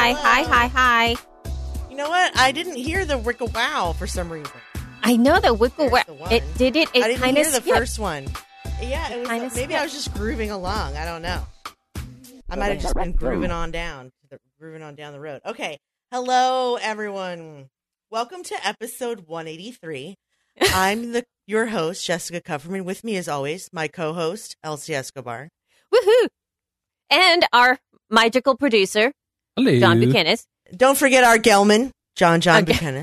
Hi. You know what? I didn't hear the Wicca Wow for some reason. I know the Wicca Wow. It It I didn't kind of hear the first one. Yeah, it was. Maybe I was just grooving along. I don't know. I might have just been grooving on down the road. Okay. Hello, everyone. Welcome to episode 183. I'm your host, Jessica Kupferman. With me, as always, my co-host, Elsie Escobar. Woohoo! And our magical producer, Hello. John Buchanan. Don't forget our Gelman, John Buchanan.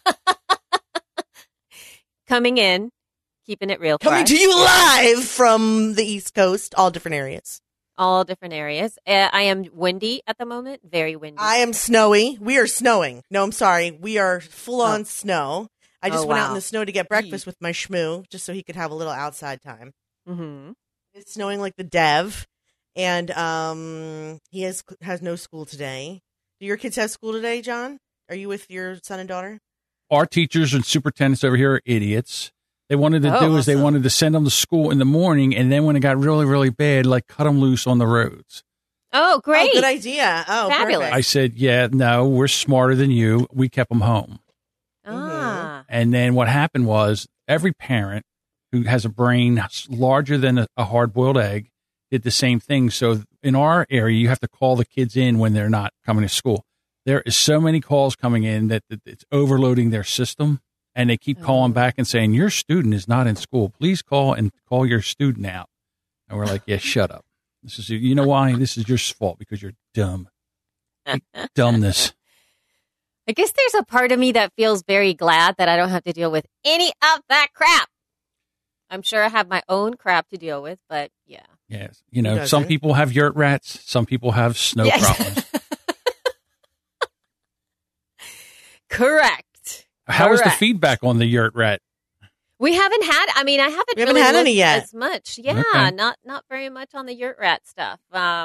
Coming in, keeping it real. Coming to you live from the East Coast, all different areas. All different areas. I am windy at the moment, very windy. I am snowy. We are snowing. No, I'm sorry. We are full on snow. I just went out in the snow to get breakfast with my schmoo, just so he could have a little outside time. Mm-hmm. It's snowing like the dev, and he has no school today. Do your kids have school today, John? Are you with your son and daughter? Our teachers and superintendents over here are idiots. They wanted to they wanted to send them to school in the morning, and then when it got really, really bad, like cut them loose on the roads. Oh, great. Oh, good idea. Oh, fabulous. Perfect. I said, yeah, no, we're smarter than you. We kept them home. Ah. And then what happened was every parent who has a brain larger than a hard-boiled egg did the same thing. So in our area, you have to call the kids in when they're not coming to school. There is so many calls coming in that it's overloading their system, and they keep calling back and saying, your student is not in school. Please call your student out. And we're like, yeah, shut up. This is, you know why? This is your fault because you're dumb. Dumbness. I guess there's a part of me that feels very glad that I don't have to deal with any of that crap. I'm sure I have my own crap to deal with, but yeah. Yes. You know, some people have yurt rats. Some people have snow problems. Correct. How is the feedback on the yurt rat? We haven't had, I haven't really had any yet. as much. Yeah, Okay. not very much on the yurt rat stuff.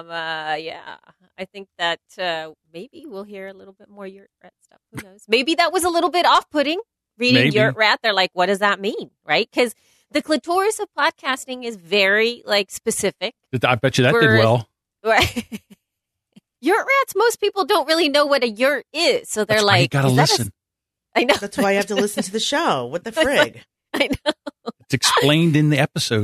Yeah, I think that maybe we'll hear a little bit more yurt rat stuff. Who knows? Maybe that was a little bit off-putting, reading yurt rat. They're like, what does that mean, right? Because the clitoris of podcasting is very, specific. I bet you that did well. Right. Yurt rats, most people don't really know what a yurt is. So they're That's why you gotta listen. I know. That's why you have to listen to the show. What the frig? I know. It's explained in the episode.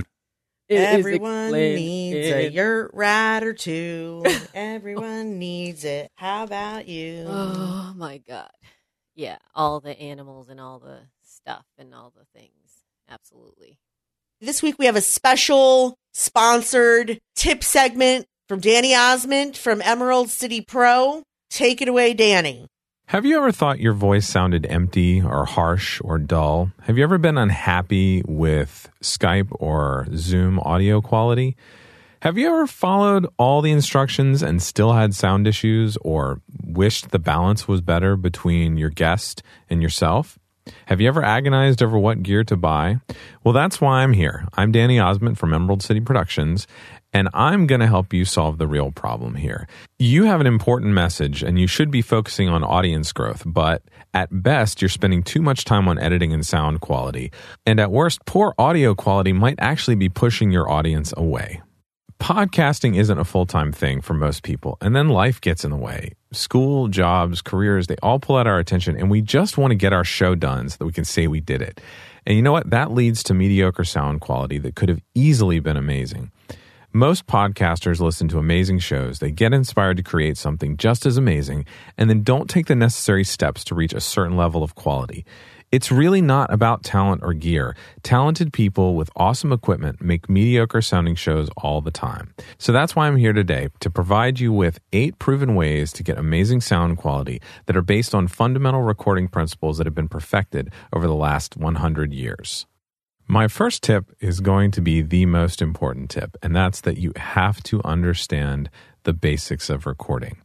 Everyone needs a yurt rat or two. Everyone needs it. How about you? Oh, my God. Yeah, all the animals and all the stuff and all the things. Absolutely. This week we have a special sponsored tip segment from Danny Osmond from Emerald City Pro. Take it away, Danny. Have you ever thought your voice sounded empty or harsh or dull? Have you ever been unhappy with Skype or Zoom audio quality? Have you ever followed all the instructions and still had sound issues or wished the balance was better between your guest and yourself? Have you ever agonized over what gear to buy? Well, that's why I'm here. I'm Danny Osmond from Emerald City Productions, and I'm going to help you solve the real problem here. You have an important message, and you should be focusing on audience growth, but at best, you're spending too much time on editing and sound quality. And at worst, poor audio quality might actually be pushing your audience away. Podcasting isn't a full-time thing for most people, and then life gets in the way. School, jobs, careers, they all pull out our attention, and we just want to get our show done so that we can say we did it. And you know what? That leads to mediocre sound quality that could have easily been amazing. Most podcasters listen to amazing shows, they get inspired to create something just as amazing, and then don't take the necessary steps to reach a certain level of quality. It's really not about talent or gear. Talented people with awesome equipment make mediocre sounding shows all the time. So that's why I'm here today, to provide you with 8 proven ways to get amazing sound quality that are based on fundamental recording principles that have been perfected over the last 100 years. My first tip is going to be the most important tip, and that's that you have to understand the basics of recording.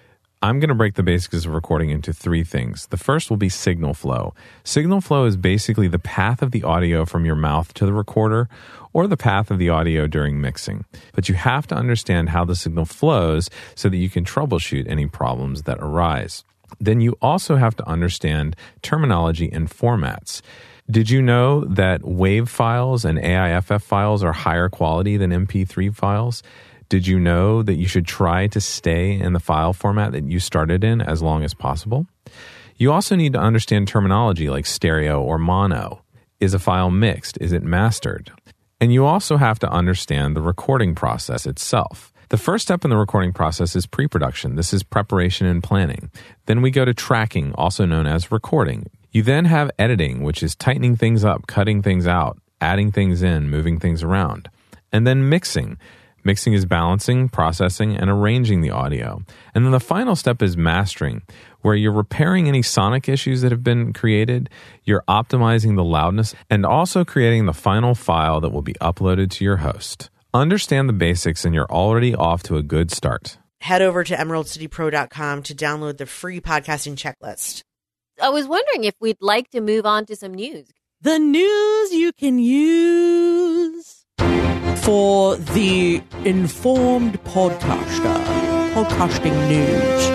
I'm going to break the basics of recording into 3 things. The first will be signal flow. Signal flow is basically the path of the audio from your mouth to the recorder or the path of the audio during mixing. But you have to understand how the signal flows so that you can troubleshoot any problems that arise. Then you also have to understand terminology and formats. Did you know that WAV files and AIFF files are higher quality than MP3 files? Did you know that you should try to stay in the file format that you started in as long as possible? You also need to understand terminology like stereo or mono. Is a file mixed? Is it mastered? And you also have to understand the recording process itself. The first step in the recording process is pre-production. This is preparation and planning. Then we go to tracking, also known as recording. You then have editing, which is tightening things up, cutting things out, adding things in, moving things around. And then mixing. Mixing is balancing, processing, and arranging the audio. And then the final step is mastering, where you're repairing any sonic issues that have been created, you're optimizing the loudness, and also creating the final file that will be uploaded to your host. Understand the basics and you're already off to a good start. Head over to emeraldcitypro.com to download the free podcasting checklist. I was wondering if we'd like to move on to some news. The news you can use for the informed podcaster. Podcasting news.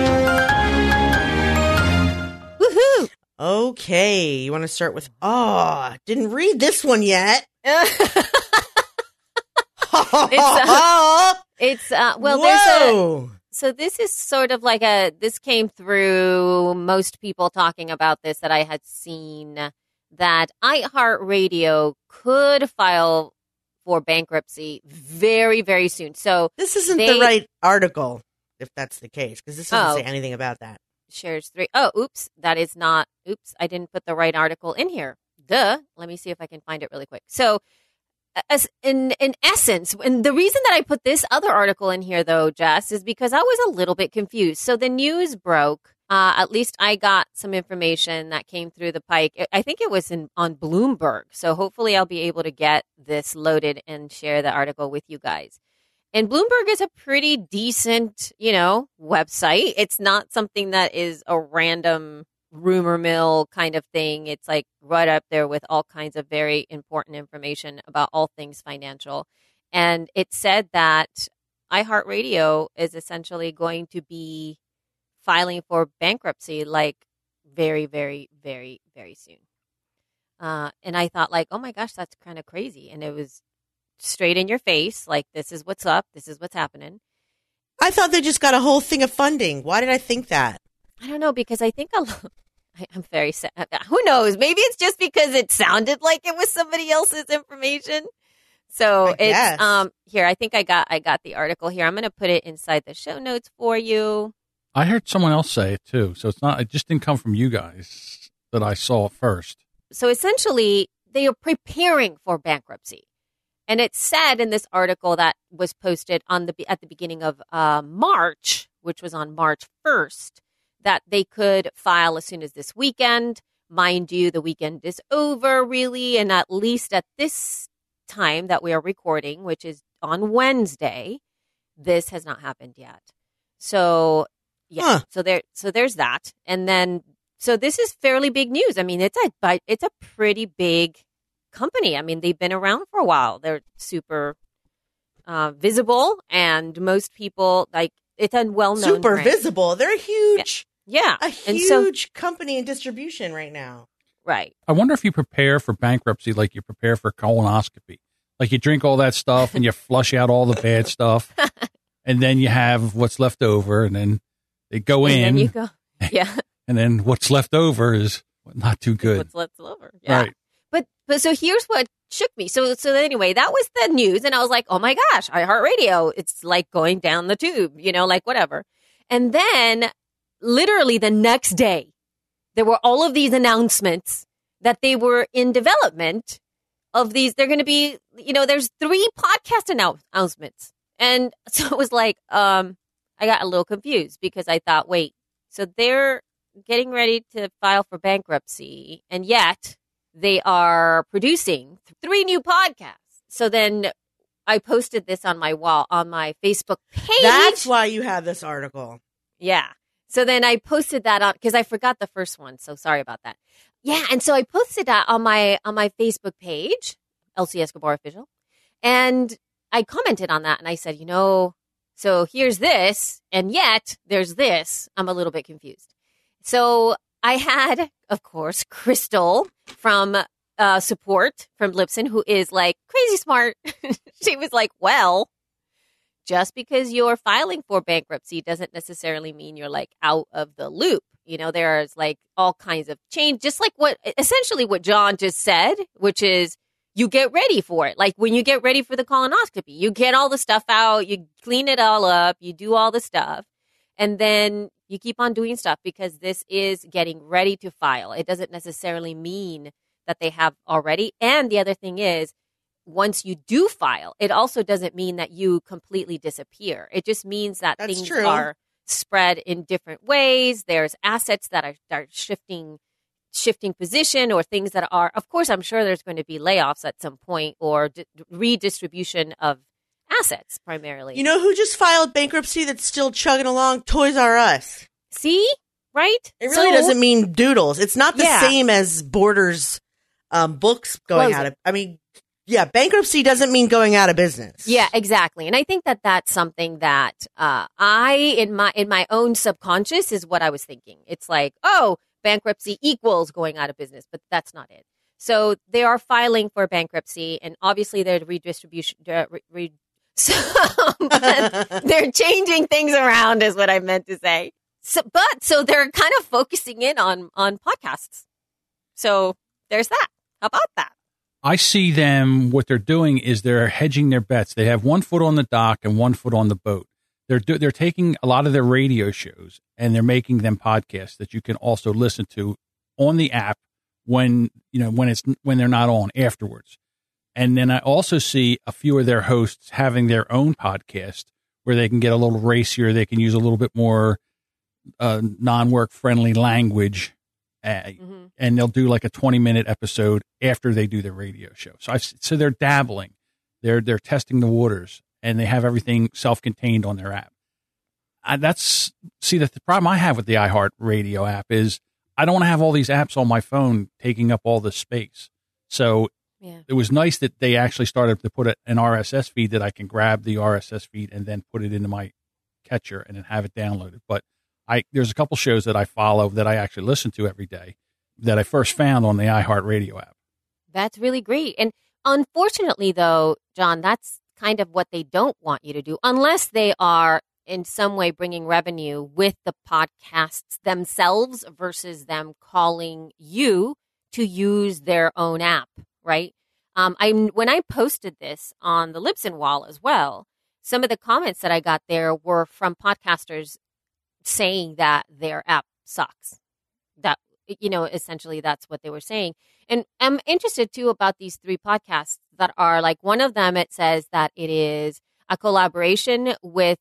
Woohoo! Okay, you want to start with, didn't read this one yet. So this is sort of like this came through most people talking about this that I had seen, that iHeartRadio could file for bankruptcy very, very soon. So this isn't the right article, if that's the case, because this doesn't say anything about that. Shares 3. Oh, oops. That is not, I didn't put the right article in here. Duh. Let me see if I can find it really quick. So, as in essence, and the reason that I put this other article in here, though, Jess, is because I was a little bit confused. So the news broke. At least I got some information that came through the pike. I think it was on Bloomberg. So hopefully I'll be able to get this loaded and share the article with you guys. And Bloomberg is a pretty decent, website. It's not something that is a random rumor mill kind of thing. It's like right up there with all kinds of very important information about all things financial. And it said that iHeartRadio is essentially going to be filing for bankruptcy like very, very, very, very soon. And I thought like, oh my gosh, that's kind of crazy. And it was straight in your face. Like, this is what's up. This is what's happening. I thought they just got a whole thing of funding. Why did I think that? I don't know, because I think I'm very sad. Who knows? Maybe it's just because it sounded like it was somebody else's information. So it's here. I think I got the article here. I'm going to put it inside the show notes for you. I heard someone else say it too. So it just didn't come from you guys that I saw it first. So essentially, they are preparing for bankruptcy. And it said in this article that was posted at the beginning of March, which was on March 1st, that they could file as soon as this weekend. Mind you, the weekend is over, really, and at least at this time that we are recording, which is on Wednesday, this has not happened yet. So, yeah, so there's that. And then, so this is fairly big news. I mean, it's a pretty big company. I mean, they've been around for a while. They're super visible, and most people, like, it's a well-known super brand. Visible. They're huge. Yeah. A huge company in distribution right now. Right. I wonder if you prepare for bankruptcy like you prepare for colonoscopy. Like you drink all that stuff and you flush out all the bad stuff, and then you have what's left over, and then they go in. And then you go, yeah. And then what's left over is not too good. What's left over. Yeah. Right. But so here's what shook me. So anyway, that was the news, and I was like, oh my gosh, iHeartRadio, it's like going down the tube, like whatever. And then literally the next day, there were all of these announcements that they were in development of these. They're going to be, there's 3 podcast announcements. And so it was like, I got a little confused because I thought, wait, so they're getting ready to file for bankruptcy, and yet they are producing 3 new podcasts. So then I posted this on my wall, on my Facebook page. That's why you have this article. Yeah. So then I posted that on, because I forgot the first one. So sorry about that. Yeah. And so I posted that on my Facebook page, LC Escobar Official. And I commented on that and I said, so here's this, and yet there's this. I'm a little bit confused. So I had, of course, Crystal from support from Libsyn, who is like crazy smart. She was like, well, just because you're filing for bankruptcy doesn't necessarily mean you're like out of the loop. You know, there's like all kinds of change, just like essentially what John just said, which is you get ready for it. Like when you get ready for the colonoscopy, you get all the stuff out, you clean it all up, you do all the stuff, and then you keep on doing stuff because this is getting ready to file. It doesn't necessarily mean that they have already. And the other thing is, once you do file, it also doesn't mean that you completely disappear. It just means that things are spread in different ways. There's assets that are shifting position, or things that are, of course, I'm sure there's going to be layoffs at some point, or redistribution of assets primarily. You know who just filed bankruptcy that's still chugging along? Toys R Us. See? Right? It really doesn't mean doodles. It's not the same as Borders books going out of, I mean, yeah, bankruptcy doesn't mean going out of business. Yeah, exactly. And I think that that's something that in my own subconscious is what I was thinking. It's like, oh, bankruptcy equals going out of business, but that's not it. So they are filing for bankruptcy, and obviously they're redistribution. They're changing things around, is what I meant to say. So they're kind of focusing in on podcasts. So there's that. How about that? I see them, what they're doing is they're hedging their bets. They have 1 foot on the dock and 1 foot on the boat. They're taking a lot of their radio shows and they're making them podcasts that you can also listen to on the app when they're not on afterwards. And then I also see a few of their hosts having their own podcast where they can get a little racier. They can use a little bit more non-work friendly language. And they'll do like a 20-minute episode after they do their radio show. So they're dabbling, they're testing the waters, and they have everything self-contained on their app. The problem I have with the iHeartRadio app is I don't want to have all these apps on my phone taking up all this space. So it was nice that they actually started to put an RSS feed that I can grab the RSS feed and then put it into my catcher and then have it downloaded. But there's a couple shows that I follow that I actually listen to every day that I first found on the iHeartRadio app. That's really great. And unfortunately, though, John, that's kind of what they don't want you to do, unless they are in some way bringing revenue with the podcasts themselves versus them calling you to use their own app, right? When I posted this on the Libsyn wall as well, some of the comments that I got there were from podcasters saying that their app sucks. That, essentially that's what they were saying. And I'm interested too about these 3 podcasts that are like, one of them, it says that it is a collaboration with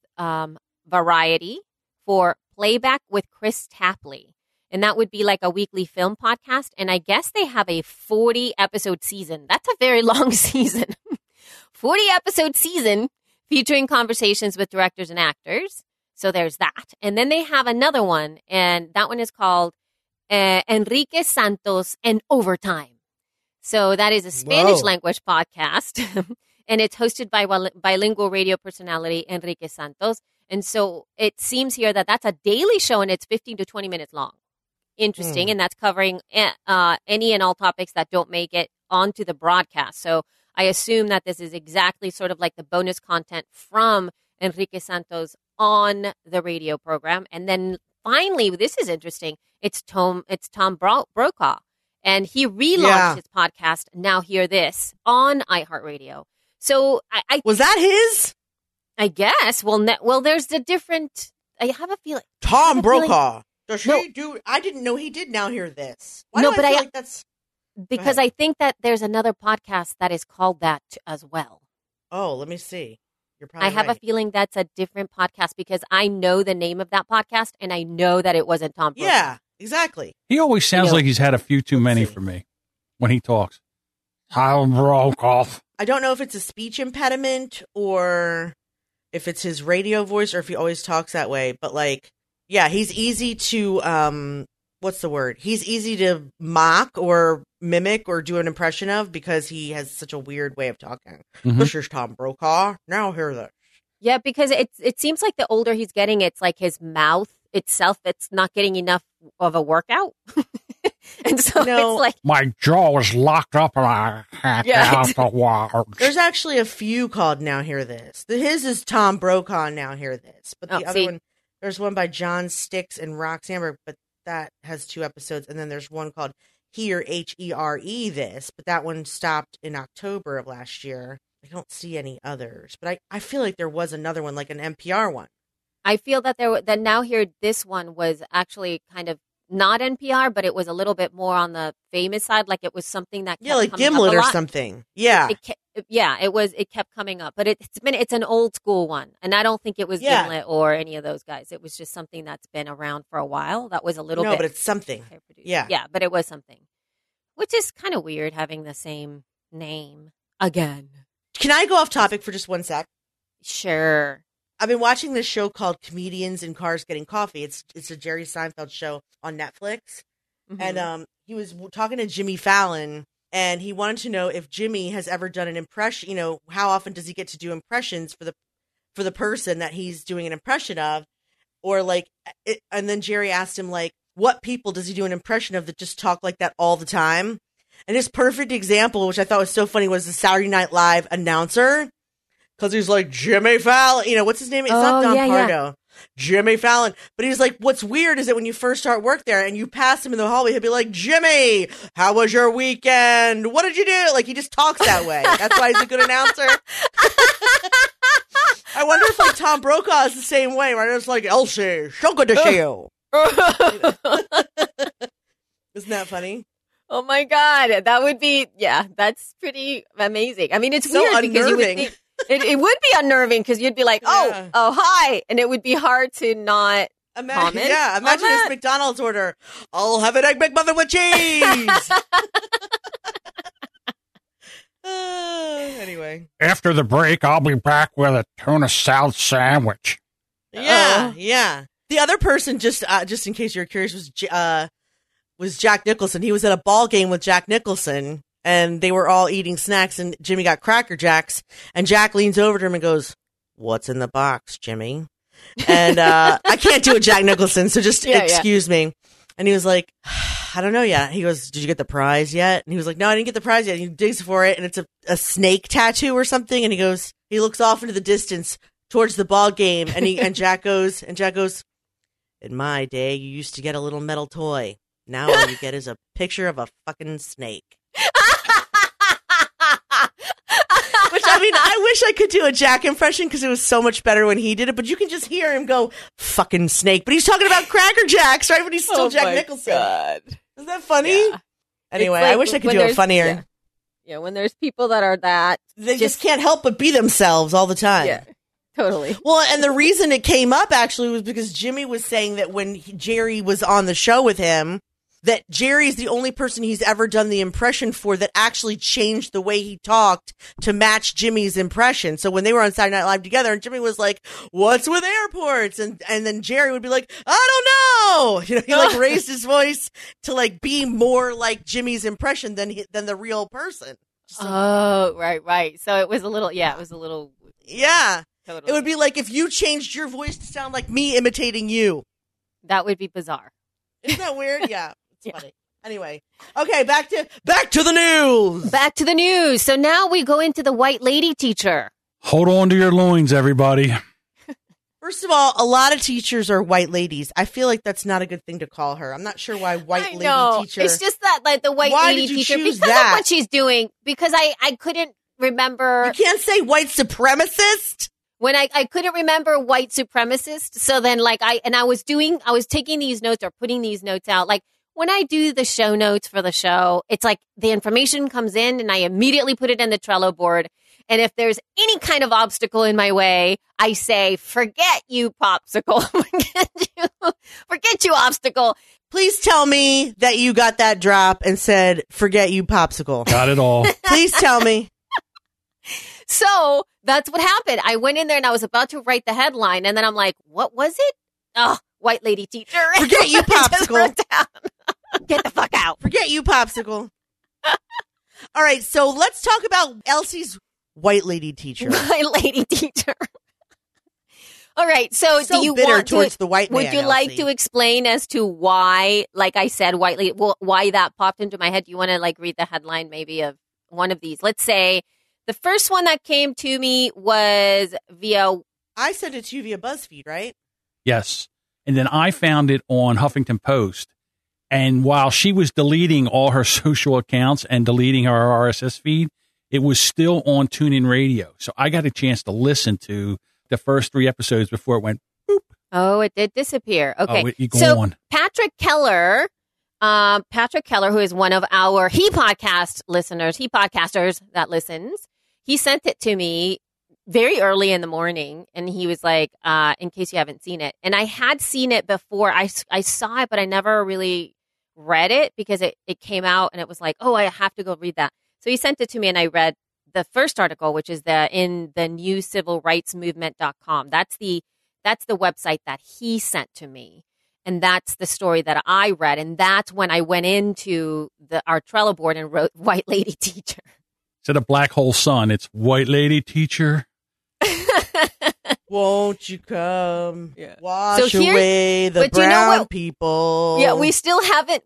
Variety for Playback with Chris Tapley. And that would be like a weekly film podcast. And I guess they have a 40 episode season. That's a very long season. 40 episode season featuring conversations with directors and actors. So there's that. And then they have another one, and that one is called Enrique Santos and Overtime. So that is a Spanish language podcast, and it's hosted by bilingual radio personality Enrique Santos. And so it seems here that that's a daily show, and it's 15 to 20 minutes long. Interesting. And that's covering any and all topics that don't make it onto the broadcast. So I assume that this is exactly sort of like the bonus content from Enrique Santos on the radio program. And then finally, this is interesting, it's Tom Brokaw. And he relaunched his podcast, Now Hear This, on iHeartRadio. So I was that his? I guess. Well, there's a different, I have a feeling. Tom Brokaw. Does he do? I didn't know he did Now Hear This. Why do I feel like that's? Because I think that there's another podcast that is called that as well. Oh, let me see. You're probably I have a feeling that's a different podcast because I know the name of that podcast and I know that it wasn't Tom Brokaw. Yeah, exactly. He always sounds like he's had a few too many for me when he talks. Tom Brokaw. I don't know if it's a speech impediment or if it's his radio voice or if he always talks that way. But he's easy to, what's the word? He's easy to mock or mimic or do an impression of because he has such a weird way of talking. This is Tom Brokaw. Now hear this. Yeah, because it seems like the older he's getting, it's like his mouth itself, it's not getting enough of a workout. And so it's like my jaw was locked up and I had out the wall. There's actually a few called Now Hear This. His is Tom Brokaw, Now Hear This. But the other one, there's one by John Sticks and Roxanne, but that has 2 episodes. And then there's one called Hear, H-E-R-E This, but that one stopped in October of last year. I don't see any others, but I feel like there was another one, like an NPR one. I feel that that Now Hear This one was actually kind of not NPR, but it was a little bit more on the famous side. Like it was something that kept like Gimlet or something. Yeah, it kept coming up, but it's an old school one, and I don't think it was Gimlet or any of those guys. It was just something that's been around for a while. That was a little bit, but it's something. Yeah, but it was something, which is kind of weird having the same name again. Can I go off topic for just 1 sec? Sure. I've been watching this show called Comedians in Cars Getting Coffee. It's a Jerry Seinfeld show on Netflix. Mm-hmm. And he was talking to Jimmy Fallon, and he wanted to know if Jimmy has ever done an impression, how often does he get to do impressions for the person that he's doing an impression of? Or and then Jerry asked him, what people does he do an impression of that just talk like that all the time? And his perfect example, which I thought was so funny, was the Saturday Night Live announcer. Because he's like, Jimmy Fallon, what's his name? It's not Don Pardo. Yeah. Jimmy Fallon. But he's like, what's weird is that when you first start work there and you pass him in the hallway, he'll be like, Jimmy, how was your weekend? What did you do? Like, he just talks that way. That's why he's a good announcer. I wonder if Tom Brokaw is the same way, right? It's like, Elsie, so good to see you. Isn't that funny? Oh my God. That would be, that's pretty amazing. I mean, it's so weird unnerving. Because you would think, it would be unnerving because you'd be like, oh, hi. And it would be hard to not comment. Yeah, imagine this McDonald's order. I'll have an Egg McMuffin with cheese. Anyway. After the break, I'll be back with a tuna salad sandwich. Yeah, yeah. The other person, just in case you're curious, was Jack Nicholson. He was at a ball game with Jack Nicholson. And they were all eating snacks, and Jimmy got Cracker Jacks. And Jack leans over to him and goes, "What's in the box, Jimmy?" And I can't do a Jack Nicholson, so just excuse me. And he was like, "I don't know yet." He goes, "Did you get the prize yet?" And he was like, "No, I didn't get the prize yet." And he digs for it, and it's a snake tattoo or something. And he looks off into the distance towards the ball game, and Jack goes, "In my day, you used to get a little metal toy. Now all you get is a picture of a fucking snake." Which, I mean, I wish I could do a Jack impression because it was so much better when he did it, but you can just hear him go, fucking snake. But he's talking about Cracker Jacks, right? But he's still Jack Nicholson. God. Isn't that funny? Yeah. Anyway, I wish I could do it funnier. Yeah, when there's people that are that. They just can't help but be themselves all the time. Yeah, totally. Well, and the reason it came up, actually, was because Jimmy was saying that when Jerry was on the show with him, that Jerry's the only person he's ever done the impression for that actually changed the way he talked to match Jimmy's impression. So when they were on Saturday Night Live together and Jimmy was like, "What's with airports?" And then Jerry would be like, "I don't know." He raised his voice to be more like Jimmy's impression than the real person. Right. So it was a little, Yeah. Totally. It would be like if you changed your voice to sound like me imitating you. That would be bizarre. Isn't that weird? Yeah. It's funny. Anyway, okay, back to the news. Back to the news. So now we go into the white lady teacher. Hold on to your loins, everybody. First of all, a lot of teachers are white ladies. I feel like that's not a good thing to call her. I'm not sure why white lady teacher. It's just that the white lady teacher because of what she's doing. Because I couldn't remember. You can't say white supremacist. When I couldn't remember white supremacist. So then I was taking these notes or putting these notes out. When I do the show notes for the show, it's like the information comes in and I immediately put it in the Trello board. And if there's any kind of obstacle in my way, I say, forget you, popsicle. Forget you, obstacle. Please tell me that you got that drop and said, forget you, popsicle. Got it all. Please tell me. So that's what happened. I went in there and I was about to write the headline. And then I'm like, what was it? Oh, white lady teacher. Forget you, popsicle. Get the fuck out. Forget you, popsicle. All right, so let's talk about Elsie's white lady teacher. White lady teacher. All right. So do you bitter want towards the white man? Would you like to explain as to why, like I said, why that popped into my head? Do you want to like read the headline maybe of one of these? Let's say the first one that came to me was via. I sent it to you via BuzzFeed, right? Yes. And then I found it on Huffington Post. And while she was deleting all her social accounts and deleting her RSS feed, it was still on TuneIn Radio. So I got a chance to listen to the first 3 episodes before it went boop. Oh, it did disappear. Okay. So Patrick Keller, who is one of our podcasters that listens, he sent it to me very early in the morning, and he was like, in case you haven't seen it. And I had seen it before. I saw it, but I never really read it because it came out, and it was like, oh, I have to go read that. So he sent it to me, and I read the first article, which is in the new civilrightsmovement.com. That's the website that he sent to me. And that's the story that I read. And that's when I went into our Trello board and wrote White Lady Teacher. Instead of Black Hole Sun, it's White Lady Teacher. Won't you come wash away the brown people? Yeah, we still haven't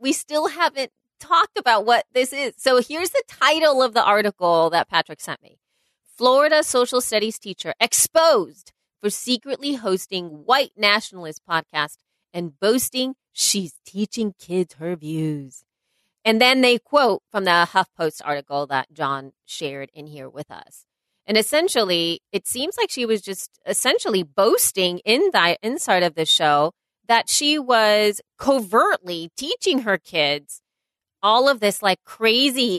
talked about what this is. So here's the title of the article that Patrick sent me. Florida social studies teacher exposed for secretly hosting white nationalist podcast and boasting she's teaching kids her views. And then they quote from the HuffPost article that John shared in here with us. And essentially, it seems like she was just essentially boasting inside of the show that she was covertly teaching her kids all of this like crazy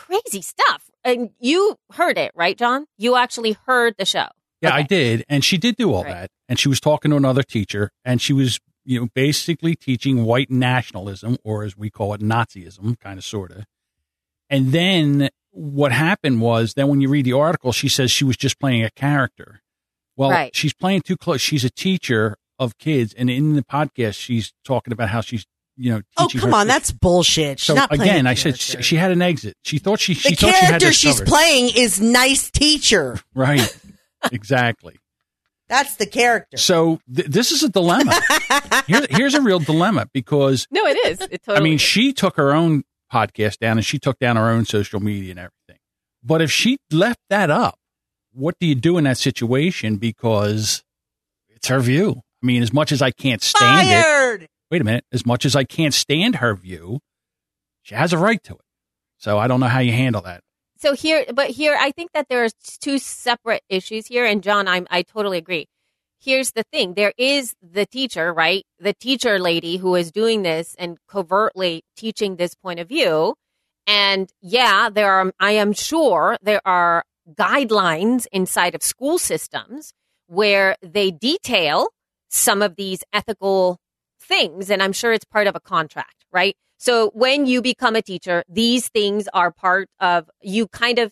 stuff. And you heard it, right, John? You actually heard the show. Yeah, okay. I did. And she did do all that. And she was talking to another teacher, and she was, basically teaching white nationalism, or as we call it, Nazism, kind of, sort of. And then what happened was, then when you read the article, she says she was just playing a character. Well, She's playing too close. She's a teacher of kids. And in the podcast, she's talking about how she's, teaching. Oh, come on. That's bullshit. She's not playing again, I said she had an exit. She thought she the thought she had this she's covered. playing is nice teacher. Right. Exactly. That's the character. So this is a dilemma. Here's a real dilemma because no, it is. It totally is. She took her own podcast down and she took down her own social media and everything. But if she left that up, what do you do in that situation? Because it's her view. I mean, as much as I can't stand it. Wait a minute. As much as I can't stand her view, she has a right to it. So I don't know how you handle that. So here, I think that there are two separate issues here. And John, I totally agree. Here's the thing. There is the teacher, right? The teacher lady who is doing this and covertly teaching this point of view. And yeah, I am sure there are guidelines inside of school systems where they detail some of these ethical things. And I'm sure it's part of a contract, right? So when you become a teacher, these things are part of you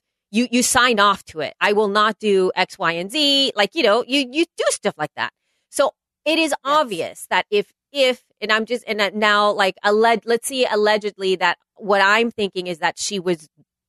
you sign off to it. I will not do X, Y, and Z. Like, you do stuff like that. So it is obvious that if, and I'm just, and now like, let's see allegedly that what I'm thinking is that she was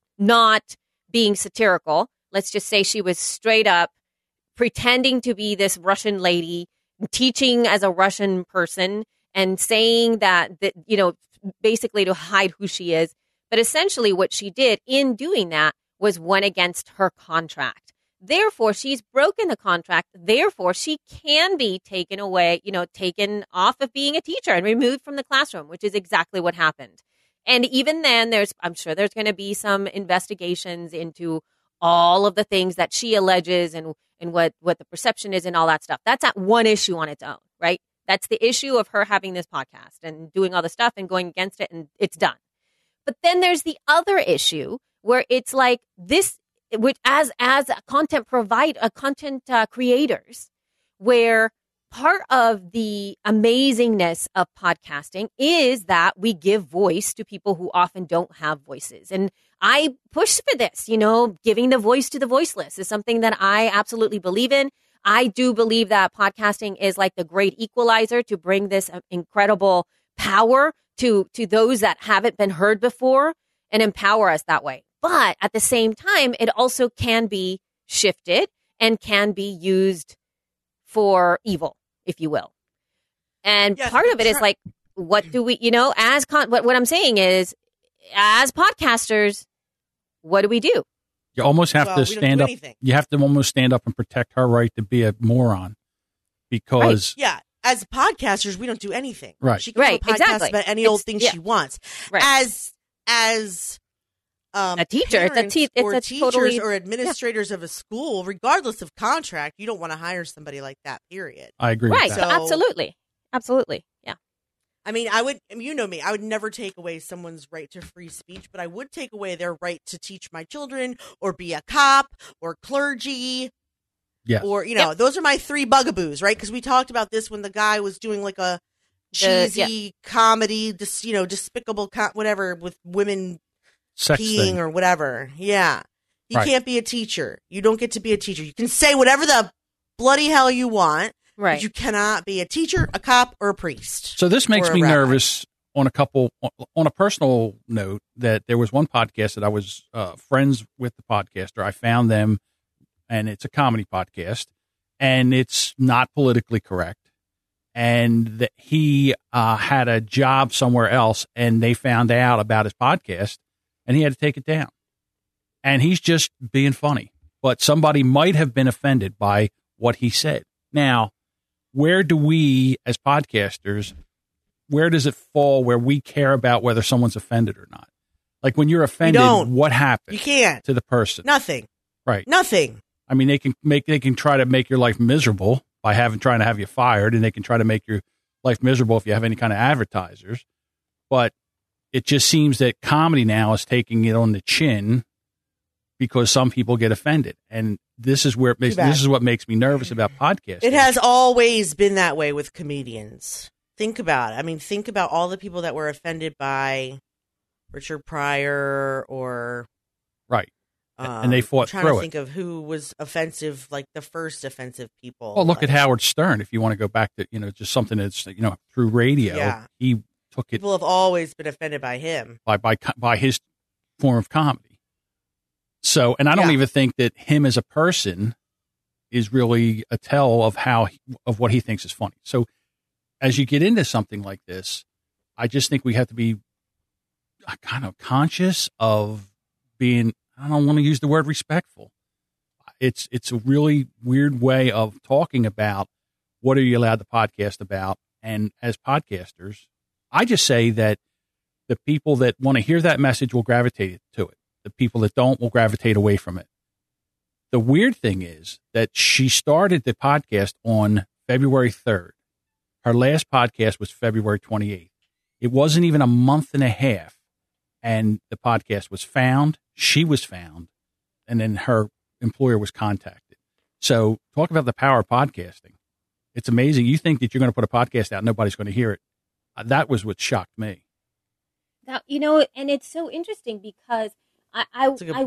not being satirical. Let's just say she was straight up pretending to be this Russian lady, teaching as a Russian person and saying that basically to hide who she is. But essentially what she did in doing that was went against her contract. Therefore, she's broken the contract. Therefore, she can be taken away, taken off of being a teacher and removed from the classroom, which is exactly what happened. And even then, I'm sure there's going to be some investigations into all of the things that she alleges and what the perception is and all that stuff. That's not one issue on its own, right? That's the issue of her having this podcast and doing all the stuff and going against it, and it's done. But then there's the other issue where it's like this, which as a content creators, where part of the amazingness of podcasting is that we give voice to people who often don't have voices. And I push for this, giving the voice to the voiceless is something that I absolutely believe in. I do believe that podcasting is like the great equalizer to bring this incredible power to those that haven't been heard before and empower us that way. But at the same time, it also can be shifted and can be used for evil, if you will. And part of it is like, what do we, what I'm saying is, as podcasters, what do we do? You almost have to stand up. You have to almost stand up and protect her right to be a moron, because as podcasters, we don't do anything. Right. She can have a podcast about any old thing she wants. Right. As a teacher, it's teachers or administrators of a school, regardless of contract, you don't want to hire somebody like that. Period. I agree. Right. With that. Absolutely. Yeah. I mean, I would never take away someone's right to free speech, but I would take away their right to teach my children or be a cop or clergy. Yes. Or, those are my 3 bugaboos, right? Because we talked about this when the guy was doing like a cheesy comedy, despicable, whatever, with women sex peeing thing. Or whatever. Yeah. You can't be a teacher. You don't get to be a teacher. You can say whatever the bloody hell you want. Right. But you cannot be a teacher, a cop, or a priest. So this makes me nervous on a personal note, that there was one podcast that I was friends with the podcaster. I found them, and it's a comedy podcast, and it's not politically correct. And that he had a job somewhere else, and they found out about his podcast, and he had to take it down. And he's just being funny. But somebody might have been offended by what he said. Now, where do we, as podcasters, where does it fall where we care about whether someone's offended or not? Like when you're offended, what happens? You can't. To the person? Nothing. Right. Nothing. I mean, they can try to make your life miserable by trying to have you fired, and they can try to make your life miserable if you have any kind of advertisers. But it just seems that comedy now is taking it on the chin because some people get offended, and this is what makes me nervous about podcasting. It has always been that way with comedians. Think about it. I mean, think about all the people that were offended by Richard Pryor or right, and they fought through it. I'm trying to think of who was offensive, like the first offensive people. Well, look at Howard Stern. If you want to go back to just something that's through radio, he took it. People have always been offended by him by his form of comedy. So, and I don't even think that him as a person is really a tell of what he thinks is funny. So, as you get into something like this, I just think we have to be kind of conscious of being, I don't want to use the word respectful. It's a really weird way of talking about what are you allowed to podcast about. And as podcasters, I just say that the people that want to hear that message will gravitate to it. The people that don't will gravitate away from it. The weird thing is that she started the podcast on February 3rd. Her last podcast was February 28th. It wasn't even a month and a half, and the podcast was found. She was found, and then her employer was contacted. So talk about the power of podcasting. It's amazing. You think that you're going to put a podcast out, nobody's going to hear it. That was what shocked me. Now, and it's so interesting because I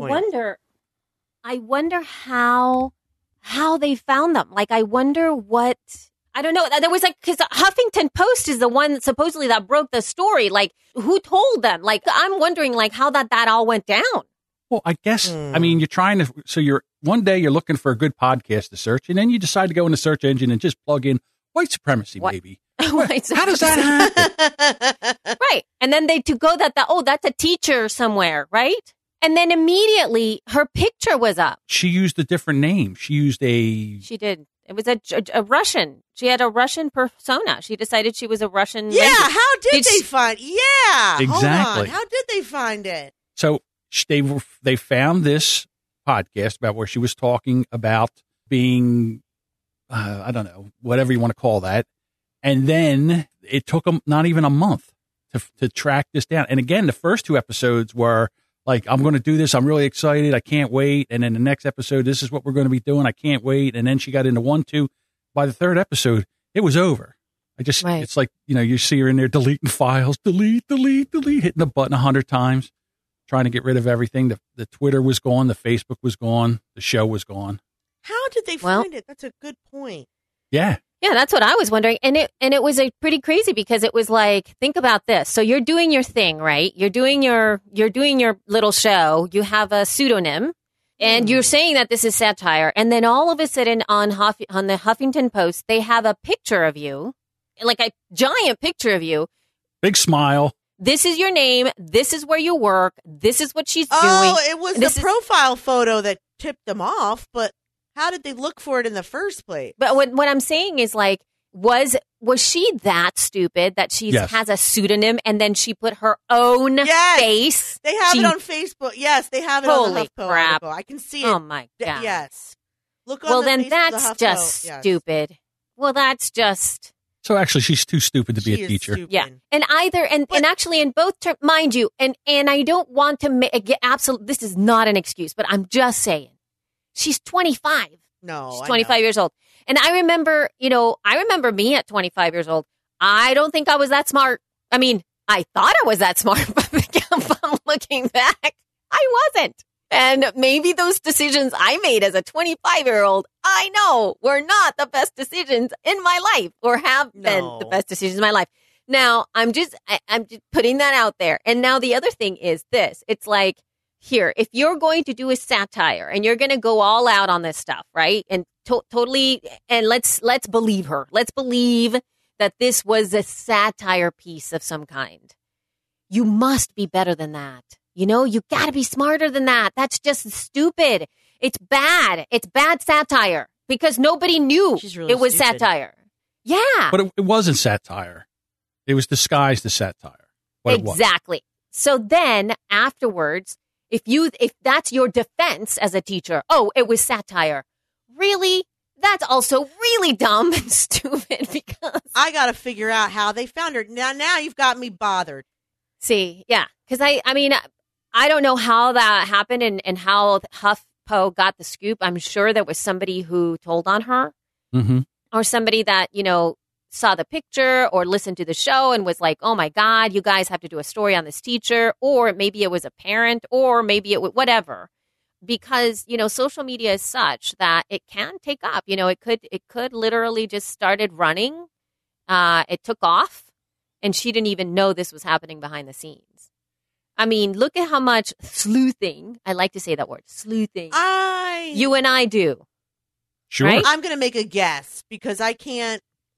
wonder how they found them. Like, I wonder what, I don't know. There was because Huffington Post is the one that supposedly that broke the story. Like, who told them? Like, I'm wondering how that all went down. Well, I guess, I mean, one day you're looking for a good podcast to search, and then you decide to go in the search engine and just plug in white supremacy, maybe. White supremacy. How does that happen? Right. And then that's a teacher somewhere, right? And then immediately her picture was up. She used a different name. She did. It was a Russian. She had a Russian persona. She decided she was a Russian. Yeah. Language. How did they find? Yeah. Exactly. Hold on. How did they find it? So they found this podcast about where she was talking about being, I don't know, whatever you want to call that. And then it took them not even a month to track this down. And again, the first 2 episodes were like, I'm going to do this. I'm really excited. I can't wait. And then the next episode, this is what we're going to be doing. I can't wait. And then she got into 1, 2. By the 3rd episode, it was over. It's like, you see her in there deleting files, delete, hitting the button 100 times, trying to get rid of everything. The Twitter was gone. The Facebook was gone. The show was gone. How did they find it? That's a good point. Yeah. Yeah, that's what I was wondering. And it was pretty crazy because it was like, think about this. So you're doing your thing, right? You're doing your little show. You have a pseudonym. And you're saying that this is satire. And then all of a sudden on the Huffington Post, they have a picture of you, like a giant picture of you. Big smile. This is your name. This is where you work. This is what she's doing. Oh, it was the profile photo that tipped them off. But how did they look for it in the first place? But what I'm saying is, like, was she that stupid that she has a pseudonym and then she put her own face? They have it on Facebook. Yes, they have it on the HuffPo crap. article. I can see it. Oh, my God. Yes. Look on well, the then face that's of the just HuffPo. stupid. Yes. Well, that's just... So actually, she's too stupid to be She a is teacher. stupid. Yeah. And actually in both terms, mind you, and I don't want to make this is not an excuse, but I'm just saying. She's 25. No, she's 25 years old. And I remember me at 25 years old. I don't think I was that smart. I mean, I thought I was that smart, but I'm looking back, I wasn't. And maybe those decisions I made as a 25-year-old, I know, were not the best decisions in my life or have been the best decisions in my life. Now, I'm just putting that out there. And now the other thing is this. It's like, here, if you're going to do a satire and you're going to go all out on this stuff, right? And totally, and let's believe her. Let's believe that this was a satire piece of some kind. You must be better than that. You know, you got to be smarter than that. That's just stupid. It's bad. It's bad satire because nobody knew it was satire. Yeah. But it wasn't satire. It was disguised as satire. Exactly. So then afterwards, if that's your defense as a teacher, oh, it was satire. Really? That's also really dumb and stupid because I got to figure out how they found her. Now you've got me bothered. See, yeah, because I mean, I don't know how that happened and how HuffPo got the scoop. I'm sure there was somebody who told on her or somebody that, saw the picture or listened to the show and was like, oh, my God, you guys have to do a story on this teacher. Or maybe it was a parent or maybe it was whatever. Because, social media is such that it can take up. It could literally just started running. It took off and she didn't even know this was happening behind the scenes. I mean, look at how much sleuthing, I like to say that word, sleuthing, you and I do. Sure. Right? I'm going to make a guess because I can't,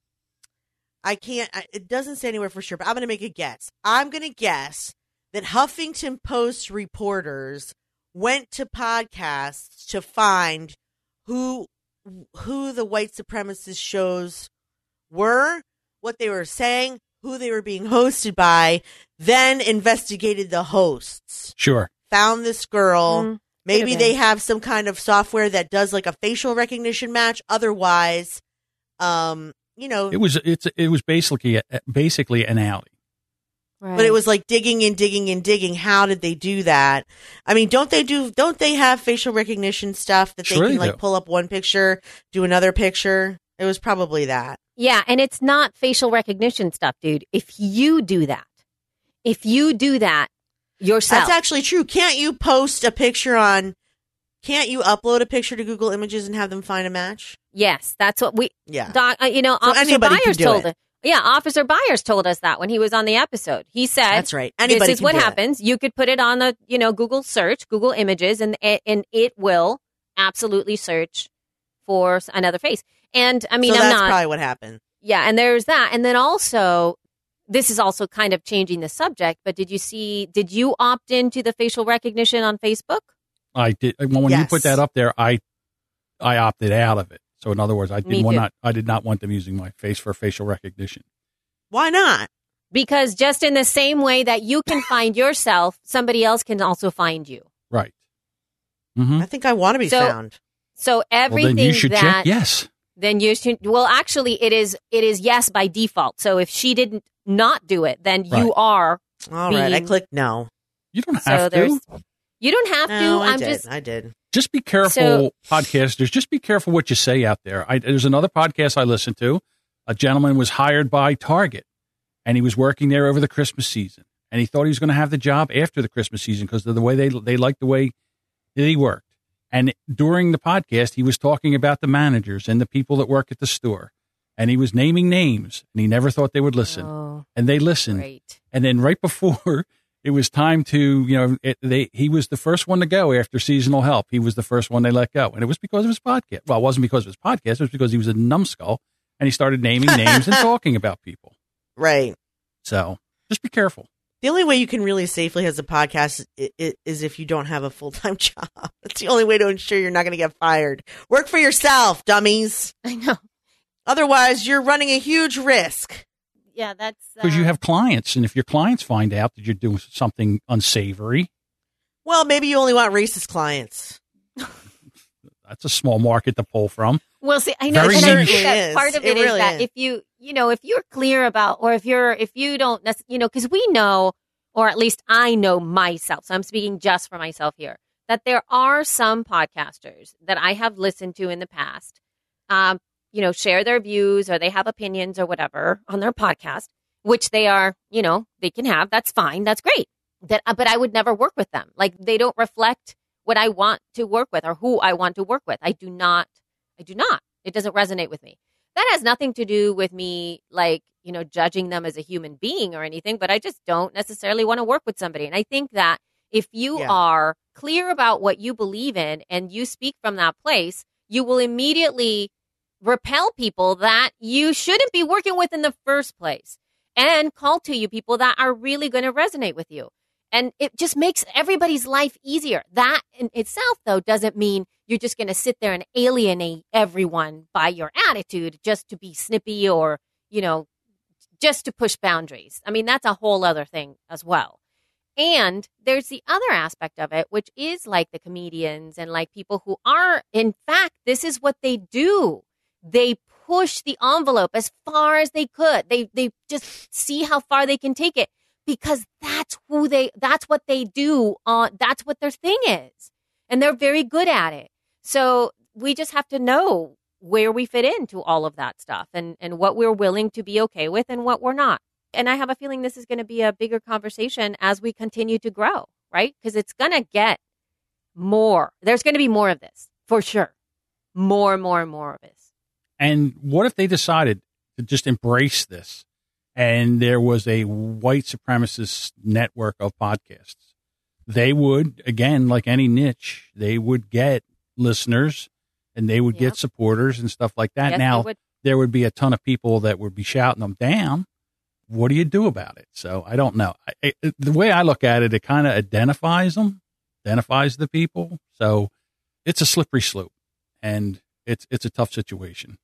it doesn't say anywhere for sure, but I'm going to make a guess. I'm going to guess that Huffington Post reporters went to podcasts to find who the white supremacist shows were, what they were saying, who they were being hosted by, then investigated the hosts. Sure. Found this girl. Maybe they have some kind of software that does like a facial recognition match. Otherwise, it was basically an alley. Right. But it was like digging. How did they do that? I mean, don't they have facial recognition stuff that they can like pull up one picture, do another picture? It was probably that. Yeah, and it's not facial recognition stuff, dude. If you do that yourself. That's actually true. Can't you upload a picture to Google Images and have them find a match? Yes, that's what we. Yeah. Officer Byers told us. Yeah, Officer Byers told us that when he was on the episode. He said, "That's right. Anybody this is what can do happens. You could put it on the Google search, Google Images, and it will absolutely search for another face." And I mean, so that's probably what happened. Yeah, and there's that, and then also, this is also kind of changing the subject. But did you opt into the facial recognition on Facebook? I did. When you put that up there, I opted out of it. So in other words, I did not want them using my face for facial recognition. Why not? Because just in the same way that you can find yourself, somebody else can also find you. Right. Mm-hmm. I think I want to be found. So everything then you should check yes. Then you should. Well, actually, it is yes by default. So if she didn't not do it, then you are. All right. I clicked no. You don't have to. You don't have to. I did. Just be careful, podcasters. Just be careful what you say out there. There's another podcast I listened to. A gentleman was hired by Target, and he was working there over the Christmas season. And he thought he was going to have the job after the Christmas season because of the way they liked the way that he worked. And during the podcast, he was talking about the managers and the people that work at the store. And he was naming names, and he never thought they would listen. And they listened. Great. And then right before it was time to, he was the first one to go after seasonal help. He was the first one they let go. And it was because of his podcast. Well, it wasn't because of his podcast. It was because he was a numbskull and he started naming names and talking about people. Right. So just be careful. The only way you can really safely as a podcast is if you don't have a full-time job. It's the only way to ensure you're not going to get fired. Work for yourself, dummies. I know. Otherwise, you're running a huge risk. Yeah, that's... Because you have clients, and if your clients find out that you're doing something unsavory... Well, maybe you only want racist clients. That's a small market to pull from. Well, see, I know Very and I niche. think that part of it really is that is. if you're clear about, or if you don't, because we know, or at least I know myself, so I'm speaking just for myself here, that there are some podcasters that I have listened to in the past, share their views or they have opinions or whatever on their podcast, which they are, they can have. That's fine. That's great. But I would never work with them. Like they don't reflect what I want to work with or who I want to work with. I do not. It doesn't resonate with me. That has nothing to do with me, judging them as a human being or anything, but I just don't necessarily want to work with somebody. And I think that if you are clear about what you believe in and you speak from that place, you will immediately repel people that you shouldn't be working with in the first place and call to you people that are really going to resonate with you. And it just makes everybody's life easier. That in itself, though, doesn't mean you're just going to sit there and alienate everyone by your attitude just to be snippy or, just to push boundaries. I mean, that's a whole other thing as well. And there's the other aspect of it, which is like the comedians and like people who are, in fact, this is what they do. They push the envelope as far as they could. They just see how far they can take it. Because that's what they do. That's what their thing is. And they're very good at it. So we just have to know where we fit into all of that stuff and what we're willing to be okay with and what we're not. And I have a feeling this is going to be a bigger conversation as we continue to grow, right? Because it's going to get more. There's going to be more of this, for sure. More of this. And what if they decided to just embrace this? And there was a white supremacist network of podcasts. They would, again, like any niche, they would get listeners and they would get supporters and stuff like that. Yes, now, there would be a ton of people that would be shouting them down. What do you do about it? So I don't know. The way I look at it, it kind of identifies them, identifies the people. So it's a slippery slope and it's a tough situation.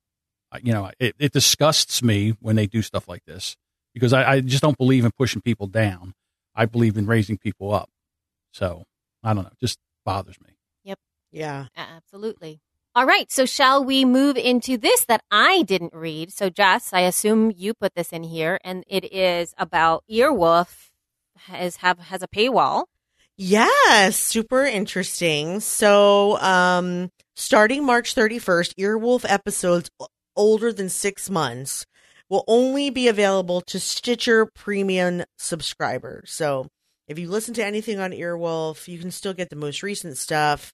It disgusts me when they do stuff like this because I just don't believe in pushing people down. I believe in raising people up. So I don't know. It just bothers me. Yep. Yeah. Absolutely. All right. So shall we move into this that I didn't read? So Jess, I assume you put this in here and it is about Earwolf has a paywall. Yes, super interesting. So, starting March 31st, Earwolf episodes older than 6 months will only be available to Stitcher Premium subscribers. So, if you listen to anything on Earwolf, you can still get the most recent stuff.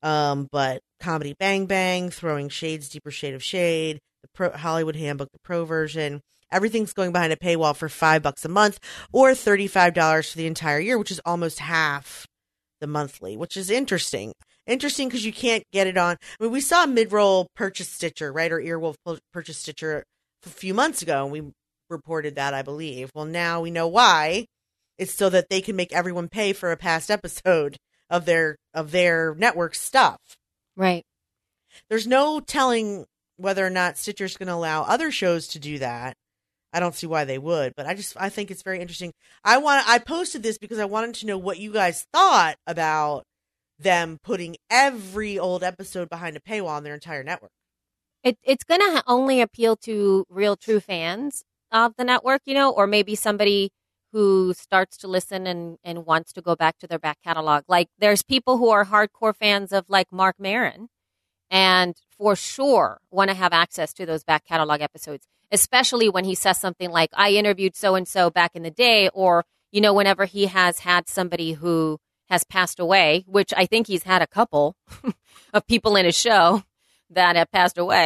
But Comedy Bang Bang, Throwing Shades, Deeper Shade of Shade, the Hollywood Handbook, the Pro version, everything's going behind a paywall for $5 a month or $35 for the entire year, which is almost half the monthly, which is interesting. Interesting because you can't get it on. I mean, we saw Midroll purchase Stitcher, right? Or Earwolf purchase Stitcher a few months ago, and we reported that, I believe. Well, now we know why. It's so that they can make everyone pay for a past episode of their network stuff. Right. There's no telling whether or not Stitcher's going to allow other shows to do that. I don't see why they would, but I think it's very interesting. I posted this because I wanted to know what you guys thought about them putting every old episode behind a paywall on their entire network. It's going to only appeal to real true fans of the network, or maybe somebody who starts to listen and wants to go back to their back catalog. Like there's people who are hardcore fans of like Marc Maron and for sure want to have access to those back catalog episodes, especially when he says something like, I interviewed so-and-so back in the day, or, whenever he has had somebody who has passed away, which I think he's had a couple of people in his show that have passed away.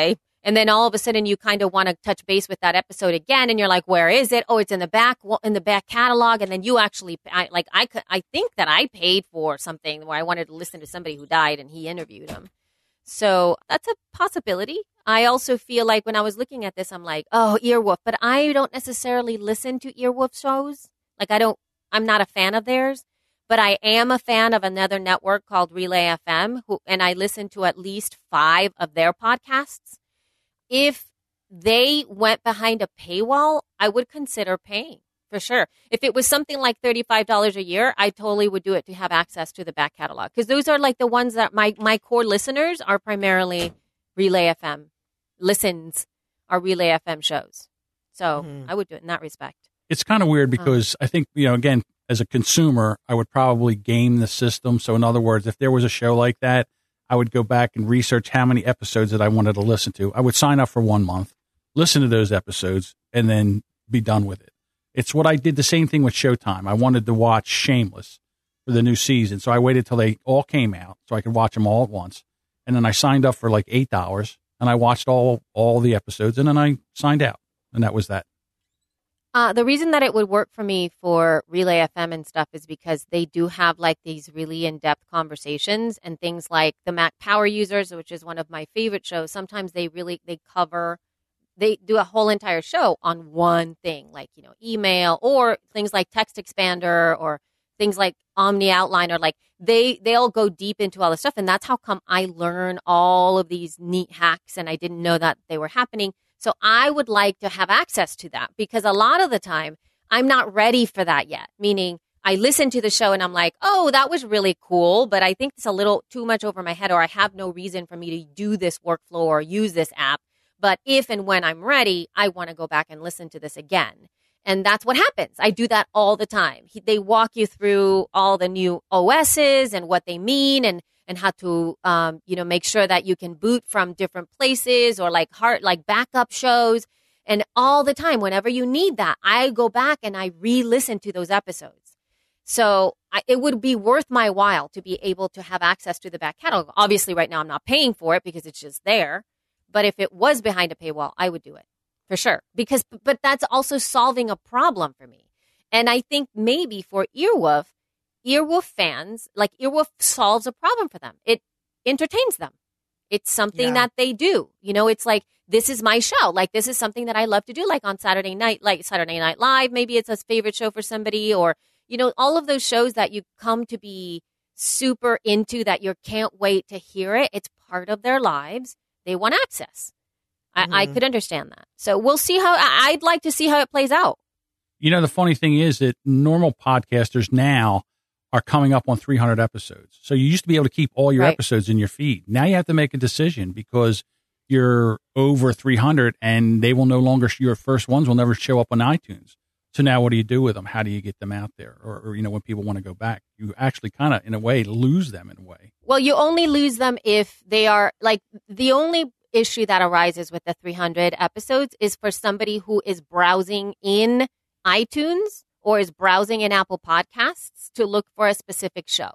And then all of a sudden you kind of want to touch base with that episode again. And you're like, where is it? Oh, it's in the back catalog. And then you actually, I think that I paid for something where I wanted to listen to somebody who died and he interviewed him. So that's a possibility. I also feel like when I was looking at this, I'm like, oh, Earwolf. But I don't necessarily listen to Earwolf shows. Like I'm not a fan of theirs. But I am a fan of another network called Relay FM, and I listen to at least 5 of their podcasts. If they went behind a paywall, I would consider paying, for sure. If it was something like $35 a year, I totally would do it to have access to the back catalog. Because those are like the ones that my core listeners are primarily Relay FM. Listens are Relay FM shows. So I would do it in that respect. It's kind of weird because I think, again, as a consumer, I would probably game the system. So in other words, if there was a show like that, I would go back and research how many episodes that I wanted to listen to. I would sign up for 1 month, listen to those episodes, and then be done with it. It's what I did the same thing with Showtime. I wanted to watch Shameless for the new season. So I waited till they all came out so I could watch them all at once. And then I signed up for like $8 and I watched all the episodes and then I signed out. And that was that. The reason that it would work for me for Relay FM and stuff is because they do have like these really in-depth conversations and things like the Mac Power Users, which is one of my favorite shows. Sometimes they do a whole entire show on one thing, like, email or things like Text Expander or things like Omni Outliner. Like they'll go deep into all this stuff. And that's how come I learn all of these neat hacks and I didn't know that they were happening. So I would like to have access to that because a lot of the time I'm not ready for that yet. Meaning I listen to the show and I'm like, oh, that was really cool, but I think it's a little too much over my head or I have no reason for me to do this workflow or use this app. But if and when I'm ready, I want to go back and listen to this again. And that's what happens. I do that all the time. They walk you through all the new OSs and what they mean and how to, make sure that you can boot from different places or like backup shows. And all the time, whenever you need that, I go back and I re-listen to those episodes. So it would be worth my while to be able to have access to the back catalog. Obviously, right now I'm not paying for it because it's just there. But if it was behind a paywall, I would do it for sure. But that's also solving a problem for me. And I think maybe for Earwolf fans, like Earwolf solves a problem for them. It entertains them. It's something that they do. It's like, this is my show. Like, this is something that I love to do, like on Saturday night, like Saturday Night Live. Maybe it's a favorite show for somebody or, all of those shows that you come to be super into that you can't wait to hear it. It's part of their lives. They want access. I could understand that. So we'll see I'd like to see how it plays out. The funny thing is that normal podcasters now are coming up on 300 episodes. So you used to be able to keep all your episodes in your feed. Now you have to make a decision because you're over 300 and they will no longer, your first ones will never show up on iTunes. So now what do you do with them? How do you get them out there? Or when people want to go back, you actually kind of, in a way, lose them in a way. Well, you only lose them if they are like the only issue that arises with the 300 episodes is for somebody who is browsing in iTunes or is browsing in Apple Podcasts to look for a specific show.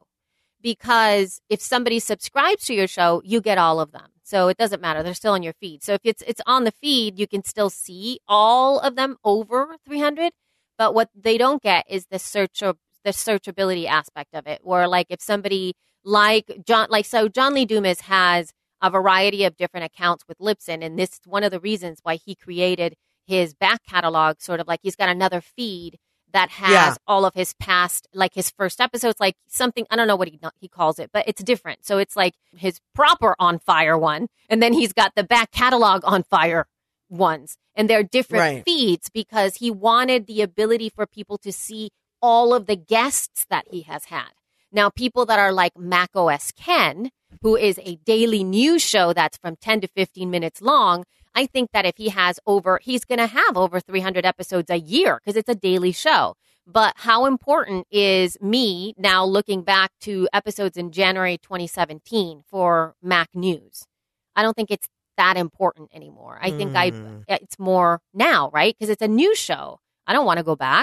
Because if somebody subscribes to your show, you get all of them. So it doesn't matter. They're still on your feed. So if it's on the feed, you can still see all of them over 300. But what they don't get is the searchability aspect of it. Where like if somebody John Lee Dumas has a variety of different accounts with Libsyn. And this is one of the reasons why he created his back catalog, sort of like he's got another feed that has all of his past, like his first episodes, like something, I don't know what he calls it, but it's different. So it's like his proper On Fire one. And then he's got the back catalog On Fire ones. And they're different feeds because he wanted the ability for people to see all of the guests that he has had. Now, people that are like Mac OS Ken, who is a daily news show that's from 10 to 15 minutes long, I think that if he's going to have over 300 episodes a year because it's a daily show. But how important is me now looking back to episodes in January 2017 for Mac News? I don't think it's that important anymore. I think it's more now, right? Because it's a news show. I don't want to go back.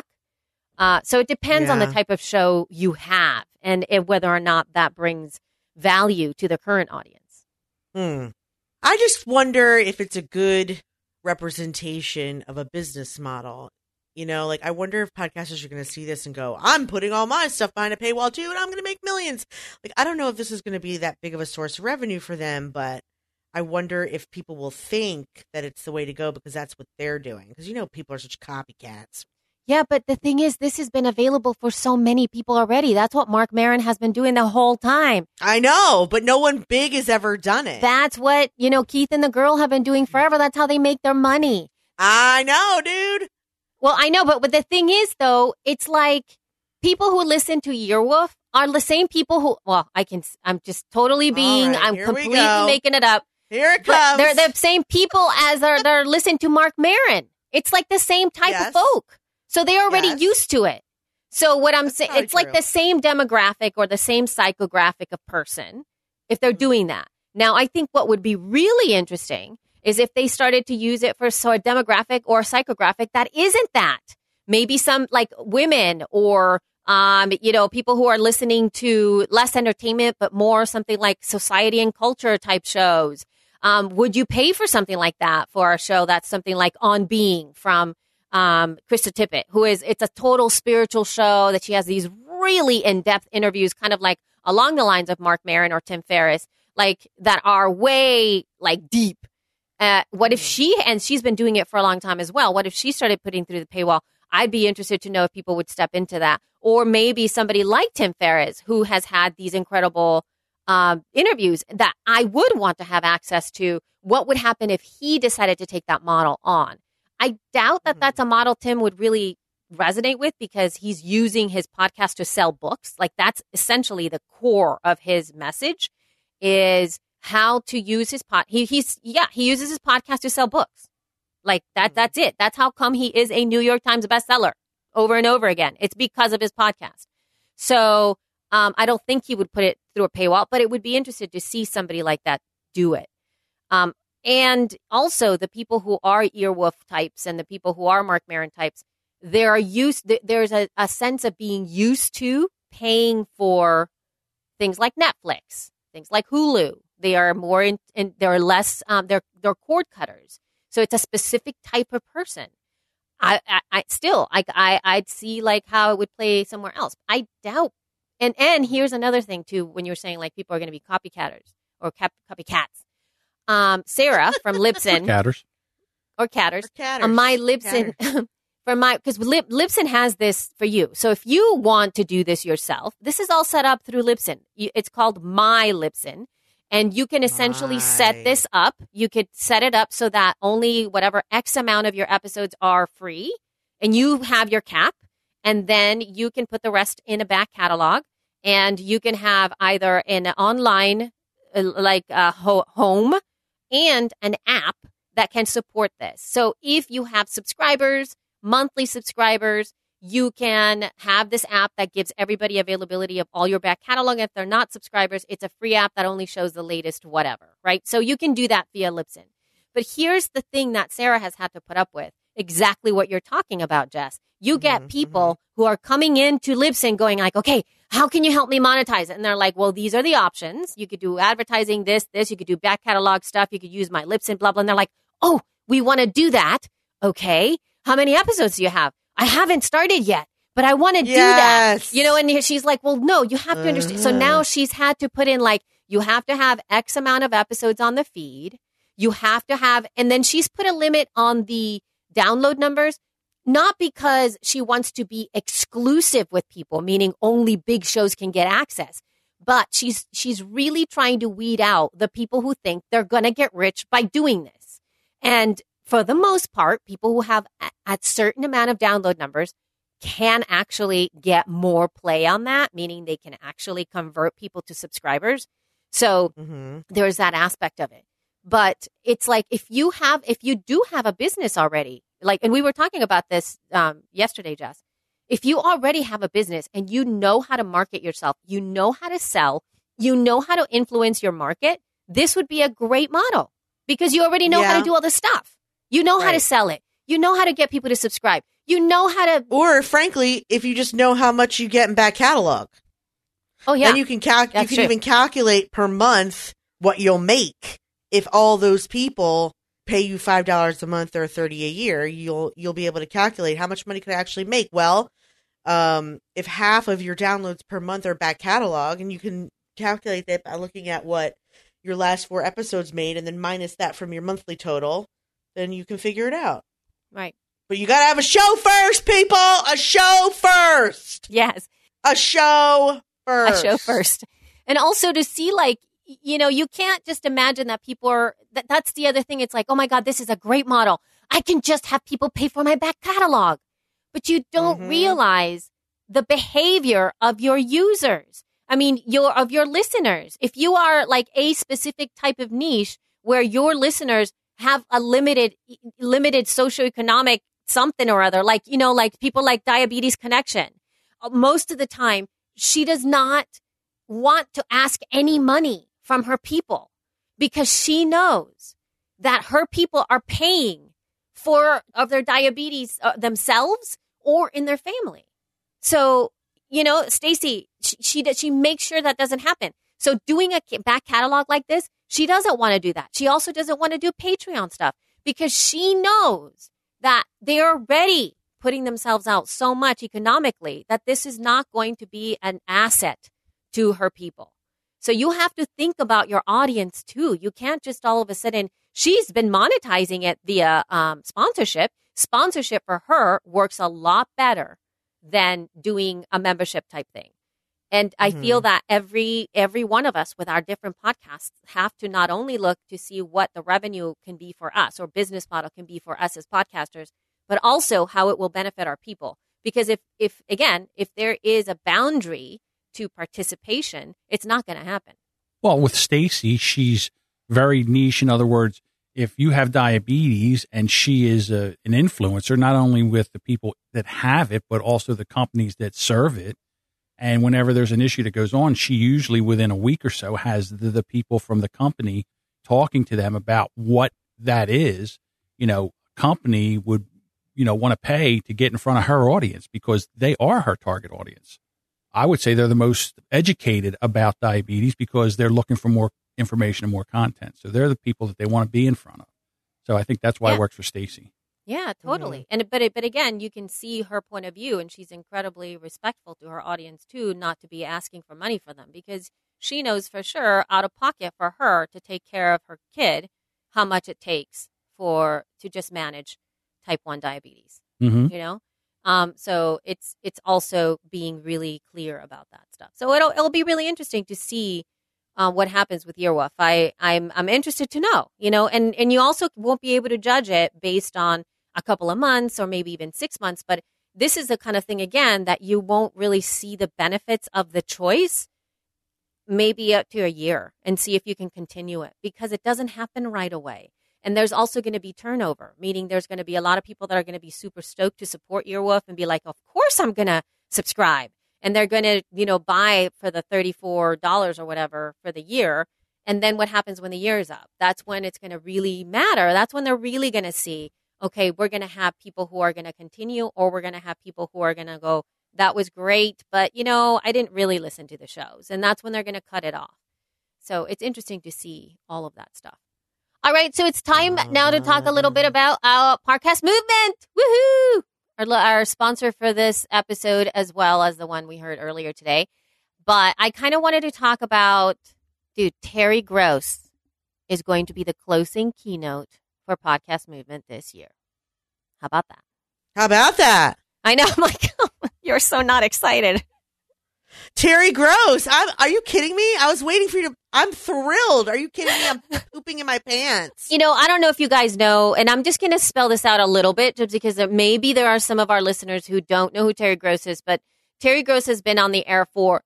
So it depends on the type of show you have and whether or not that brings value to the current audience. I just wonder if it's a good representation of a business model. Like, I wonder if podcasters are going to see this and go, I'm putting all my stuff behind a paywall too, and I'm going to make millions. Like, I don't know if this is going to be that big of a source of revenue for them, but I wonder if people will think that it's the way to go because that's what they're doing. Because, people are such copycats. Yeah, but the thing is, this has been available for so many people already. That's what Marc Maron has been doing the whole time. I know, but no one big has ever done it. That's what, Keith and the girl have been doing forever. That's how they make their money. I know, dude. Well, I know, but the thing is, though, it's like people who listen to Earwolf are the same people who, I'm just totally I'm completely making it up. Here it comes. They're the same people as they're listening to Marc Maron. It's like the same type of folk. So they're already used to it. So what I'm saying, it's like the same demographic or the same psychographic of person if they're doing that. Now, I think what would be really interesting is if they started to use it for a demographic or a psychographic that isn't that. Maybe some like women or, people who are listening to less entertainment, but more something like society and culture type shows. Would you pay for something like that for a show that's something like On Being from Krista Tippett, it's a total spiritual show that she has these really in-depth interviews, kind of like along the lines of Marc Maron or Tim Ferriss, like that are way like deep. What if she's been doing it for a long time as well. What if she started putting through the paywall? I'd be interested to know if people would step into that. Or maybe somebody like Tim Ferriss, who has had these incredible interviews that I would want to have access to. What would happen if he decided to take that model on? I doubt that that's a model Tim would really resonate with because he's using his podcast to sell books. Like that's essentially the core of his message is how to use his he uses his podcast to sell books. Like that's it. That's how come he is a New York Times bestseller over and over again. It's because of his podcast. So I don't think he would put it through a paywall, but it would be interesting to see somebody like that do it. And also the people who are Earwolf types and the people who are Marc Maron types, there's a sense of being used to paying for things like Netflix, things like Hulu. They are more they're less, they're cord cutters. So it's a specific type of person. I'd see like how it would play somewhere else. I doubt. And here's another thing too, when you're saying like people are going to be copycatters or copycats. Sarah from Libsyn or Catters. My Libsyn because Libsyn has this for you. So if you want to do this yourself, this is all set up through Libsyn. It's called My Libsyn, and you can essentially set this up. You could set it up so that only whatever X amount of your episodes are free, and you have your cap, and then you can put the rest in a back catalog, and you can have either an online home and an app that can support this. So if you have subscribers, monthly subscribers, you can have this app that gives everybody availability of all your back catalog. If they're not subscribers, it's a free app that only shows the latest whatever, right? So you can do that via Libsyn. But here's the thing that Sarah has had to put up with, exactly what you're talking about, Jess. You get people who are coming into Libsyn going like, okay, how can you help me monetize it? And they're like, well, these are the options. You could do advertising, this, you could do back catalog stuff. You could use my Libsyn, blah, blah. And they're like, oh, we want to do that. Okay. How many episodes do you have? I haven't started yet, but I want to do that. And she's like, well, no, you have to understand. So now she's had to put in like, you have to have X amount of episodes on the feed. You have to have, and then she's put a limit on the download numbers. Not because she wants to be exclusive with people, meaning only big shows can get access, but she's really trying to weed out the people who think they're going to get rich by doing this. And for the most part, people who have a certain amount of download numbers can actually get more play on that, meaning they can actually convert people to subscribers. So there's that aspect of it. But it's like if you do have a business already, like, and we were talking about this yesterday, Jess. If you already have a business and you know how to market yourself, you know how to sell, you know how to influence your market, this would be a great model because you already know how to do all this stuff. You know how to sell it. You know how to get people to subscribe. You know how to... Or, frankly, if you just know how much you get in back catalog. Oh, yeah. Then you can even calculate per month what you'll make if all those people pay you $5 a month or $30 a year, you'll be able to calculate how much money could I actually make. Well, if half of your downloads per month are back catalog, and you can calculate that by looking at what your last 4 episodes made and then minus that from your monthly total, then you can figure it out. Right. But you got to have a show first, people. A show first. Yes. A show first. A show first. And also to see, like, you know, you can't just imagine that people are, that's the other thing. It's like, oh my God, this is a great model. I can just have people pay for my back catalog. But you don't realize the behavior of your users. I mean, of your listeners. If you are like a specific type of niche where your listeners have a limited socioeconomic something or other, like, you know, like people like Diabetes Connection, most of the time, she does not want to ask any money from her people because she knows that her people are paying for their diabetes themselves or in their family. So, you know, Stacy, she makes sure that doesn't happen. So doing a back catalog like this, she doesn't want to do that. She also doesn't want to do Patreon stuff because she knows that they are already putting themselves out so much economically that this is not going to be an asset to her people. So you have to think about your audience too. You can't just all of a sudden, she's been monetizing it via sponsorship. Sponsorship for her works a lot better than doing a membership type thing. And I feel that every one of us with our different podcasts have to not only look to see what the revenue can be for us or business model can be for us as podcasters, but also how it will benefit our people. Because if there is a boundary to participation, it's not going to happen. Well, with Stacy, she's very niche. In other words, if you have diabetes and she is an influencer, not only with the people that have it, but also the companies that serve it. And whenever there's an issue that goes on, she usually within a week or so has the people from the company talking to them about what that is. You know, company would, you know, want to pay to get in front of her audience because they are her target audience. I would say they're the most educated about diabetes because they're looking for more information and more content. So they're the people that they want to be in front of. So I think that's why it works for Stacy. Yeah, totally. And but again, you can see her point of view, and she's incredibly respectful to her audience too, not to be asking for money for them because she knows for sure out of pocket for her to take care of her kid, how much it takes to just manage type 1 diabetes. You know, so it's also being really clear about that stuff. So it'll be really interesting to see what happens with Earwolf. I'm interested to know, you know, and you also won't be able to judge it based on a couple of months or maybe even 6 months. But this is the kind of thing, again, that you won't really see the benefits of the choice maybe up to a year and see if you can continue it because it doesn't happen right away. And there's also going to be turnover, meaning there's going to be a lot of people that are going to be super stoked to support Earwolf and be like, of course I'm going to subscribe. And they're going to, you know, buy for the $34 or whatever for the year. And then what happens when the year is up? That's when it's going to really matter. That's when they're really going to see, okay, we're going to have people who are going to continue or we're going to have people who are going to go, that was great, but, you know, I didn't really listen to the shows. And that's when they're going to cut it off. So it's interesting to see all of that stuff. All right, so it's time now to talk a little bit about our podcast movement. Woohoo! Our sponsor for this episode, as well as the one we heard earlier today. But I kind of wanted to talk about, Terry Gross is going to be the closing keynote for Podcast Movement this year. How about that? How about that? I know, I'm like, you're so not excited. Terry Gross. Are you kidding me? I was waiting for you to. I'm thrilled. Are you kidding me? I'm pooping in my pants. You know, I don't know if you guys know, and I'm just going to spell this out a little bit just because maybe there are some of our listeners who don't know who Terry Gross is, but Terry Gross has been on the air forever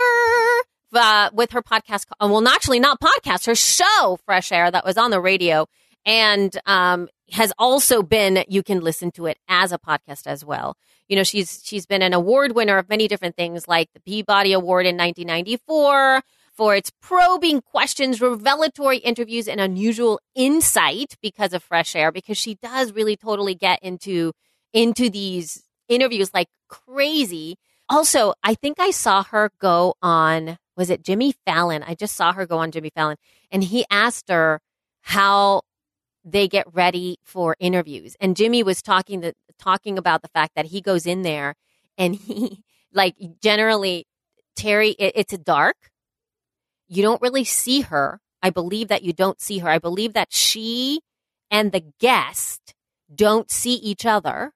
with her podcast. Well, actually not podcast, her show, Fresh Air, that was on the radio, and has also been, you can listen to it as a podcast as well. You know, she's been an award winner of many different things like the Peabody Award in 1994 for its probing questions, revelatory interviews, and unusual insight because of Fresh Air, because she does really totally get into these interviews like crazy. Also, I think I saw her go on, was it Jimmy Fallon? I just saw her go on Jimmy Fallon, and he asked her how they get ready for interviews. And Jimmy was talking about the fact that he goes in there and he, like, generally, Terry, it's dark. You don't really see her. I believe that you don't see her. I believe that she and the guest don't see each other.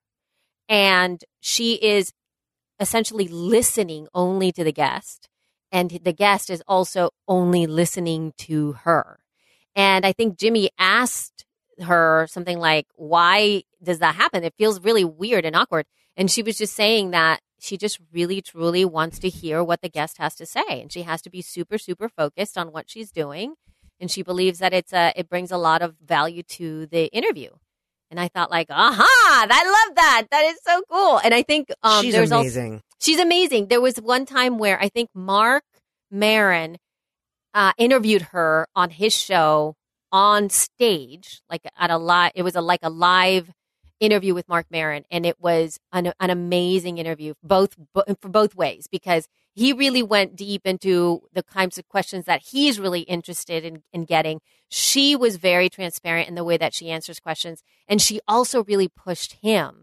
And she is essentially listening only to the guest. And the guest is also only listening to her. And I think Jimmy asked her something like, why does that happen? It feels really weird and awkward. And she was just saying that she just really, truly wants to hear what the guest has to say. And she has to be super, super focused on what she's doing. And she believes that it brings a lot of value to the interview. And I thought, like, aha, I love that. That is so cool. And I think she's amazing. She's amazing. There was one time where I think Mark Maron interviewed her on his show on stage, like at a live. It was a live interview with Mark Maron, and it was an amazing interview, for both ways, because he really went deep into the kinds of questions that he's really interested in getting. She was very transparent in the way that she answers questions, and she also really pushed him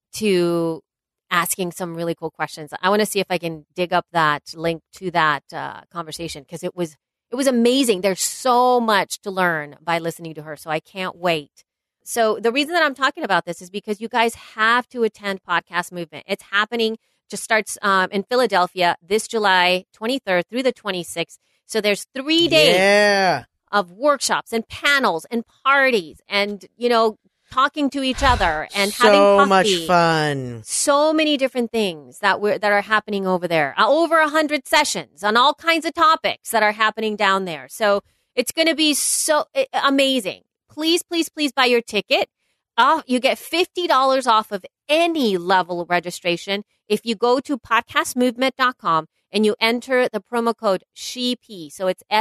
to asking some really cool questions. I want to see if I can dig up that link to that conversation, because it was amazing. There's so much to learn by listening to her, so I can't wait. So the reason that I'm talking about this is because you guys have to attend Podcast Movement. It's happening, just starts in Philadelphia this July 23rd through the 26th. So there's 3 days of workshops and panels and parties and, talking to each other and having coffee. So much fun. So many different things that are happening over there. Over 100 sessions on all kinds of topics that are happening down there. So it's going to be so amazing. Please, please, please buy your ticket. You get $50 off of any level of registration if you go to podcastmovement.com and you enter the promo code SHEP. So it's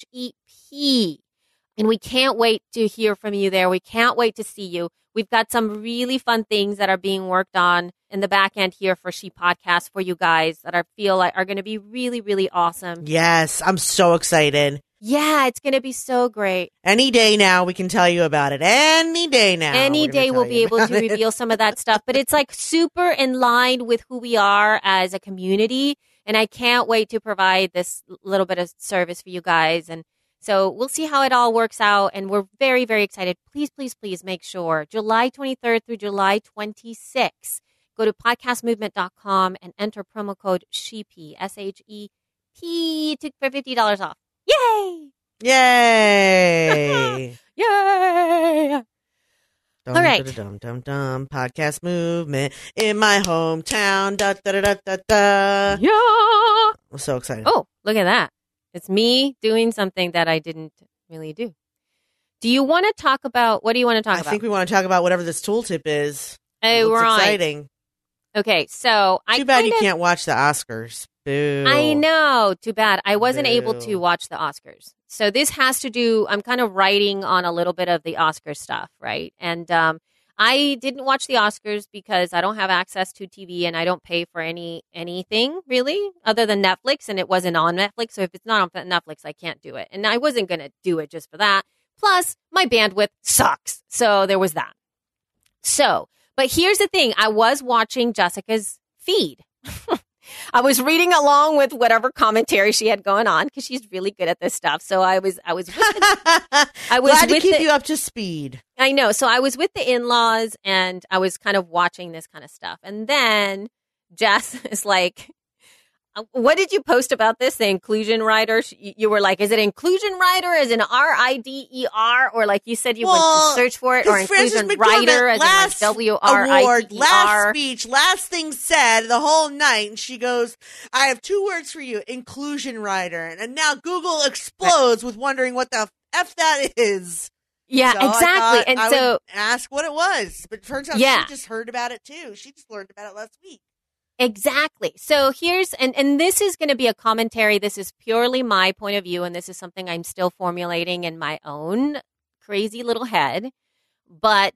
SHEP. And we can't wait to hear from you there. We can't wait to see you. We've got some really fun things that are being worked on in the back end here for She Podcast for you guys that I feel like are going to be really, really awesome. Yes, I'm so excited. Yeah, it's going to be so great. Any day now, we can tell you about it. Any day now. Any day we'll be able to reveal some of that stuff. But it's like super in line with who we are as a community. And I can't wait to provide this little bit of service for you guys. And so we'll see how it all works out. And we're very, very excited. Please, please, please make sure July 23rd through July 26th. Go to podcastmovement.com and enter promo code SHEP, SHEP, for $50 off. Yay! Yay! Yay! All right. Podcast Movement in my hometown. Da, da, da, da, da, da. Yeah! I'm so excited. Oh, look at that. It's me doing something that I didn't really do. Do you want to talk about, what do you want to talk about? I think we want to talk about whatever this tooltip is. Oh, right. Exciting. Okay, so Too bad you can't watch the Oscars. Boo. I know. Too bad. I wasn't able to watch the Oscars. So this has to do, I'm kind of writing on a little bit of the Oscar stuff, right? And I didn't watch the Oscars because I don't have access to TV and I don't pay for anything really other than Netflix, and it wasn't on Netflix. So if it's not on Netflix, I can't do it. And I wasn't going to do it just for that. Plus, my bandwidth sucks. So there was that. So, but here's the thing. I was watching Jessica's feed. I was reading along with whatever commentary she had going on because she's really good at this stuff. So I was with glad to keep you up to speed. I know. So I was with the in-laws and I was kind of watching this kind of stuff. And then Jess is like, what did you post about this? The inclusion rider? You were like, is it inclusion rider as in RIDER? Or like you said, you went to search for it, or inclusion rider as in like WRITER? Last speech, last thing said the whole night. And she goes, I have 2 words for you, inclusion rider. And now Google explodes with wondering what the F that is. Yeah, so exactly. And I so would ask what it was. But it turns out she just heard about it too. She just learned about it last week. Exactly. So here's, and this is going to be a commentary. This is purely my point of view, and this is something I'm still formulating in my own crazy little head. But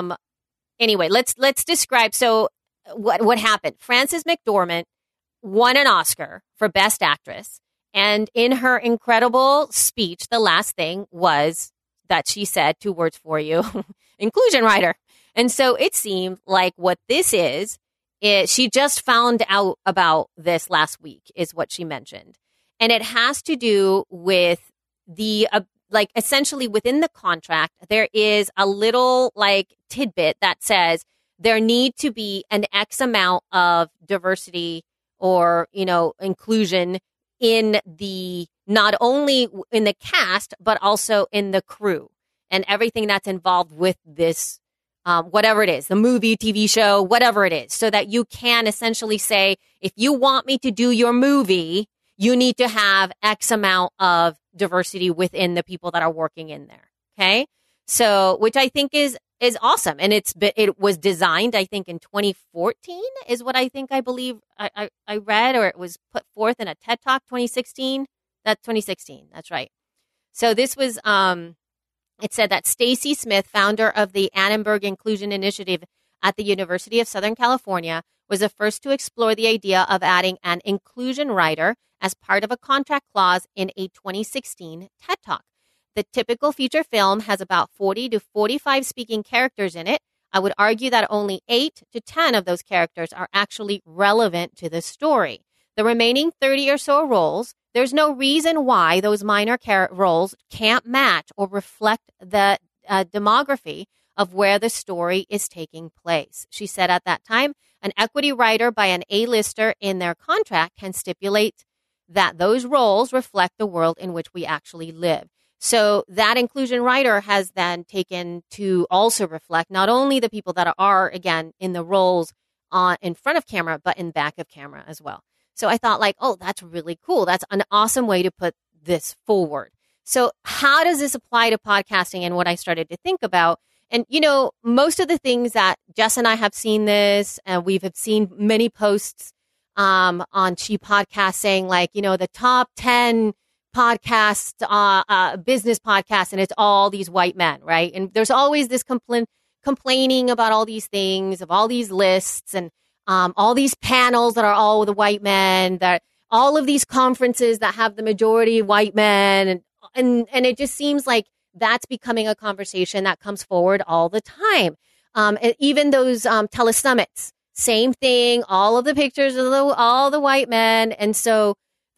anyway, let's describe. So what happened? Frances McDormand won an Oscar for Best Actress, and in her incredible speech, the last thing was that she said, 2 words for you, inclusion writer. And so it seemed like what this is she just found out about this last week is what she mentioned. And it has to do with the, like essentially within the contract, there is a little like tidbit that says there need to be an X amount of diversity or, inclusion in the, not only in the cast, but also in the crew and everything that's involved with this, whatever it is, the movie, TV show, whatever it is, so that you can essentially say, if you want me to do your movie, you need to have X amount of diversity within the people that are working in there. Okay. So, which I think is awesome. And it was designed, I think, in 2014 is what I believe I read, or it was put forth in a TED Talk 2016. That's 2016. That's right. So this was, it said that Stacy Smith, founder of the Annenberg Inclusion Initiative at the University of Southern California, was the first to explore the idea of adding an inclusion writer as part of a contract clause in a 2016 TED Talk. The typical feature film has about 40 to 45 speaking characters in it. I would argue that only 8 to 10 of those characters are actually relevant to the story. The remaining 30 or so roles, there's no reason why those minor roles can't match or reflect the demography of where the story is taking place. She said at that time, an equity writer by an A-lister in their contract can stipulate that those roles reflect the world in which we actually live. So that inclusion writer has then taken to also reflect not only the people that are, again, in the roles in front of camera, but in back of camera as well. So I thought like, oh, that's really cool. That's an awesome way to put this forward. So how does this apply to podcasting and what I started to think about? And, most of the things that Jess and I have seen this, and we have seen many posts on She Podcast saying like, the top 10 podcasts, business podcasts, and it's all these white men, right? And there's always this complaining about all these things, of all these lists and all these panels that are all the white men, that all of these conferences that have the majority white men. And it just seems like that's becoming a conversation that comes forward all the time. Even those telesummits, same thing, all of the pictures of all the white men. And so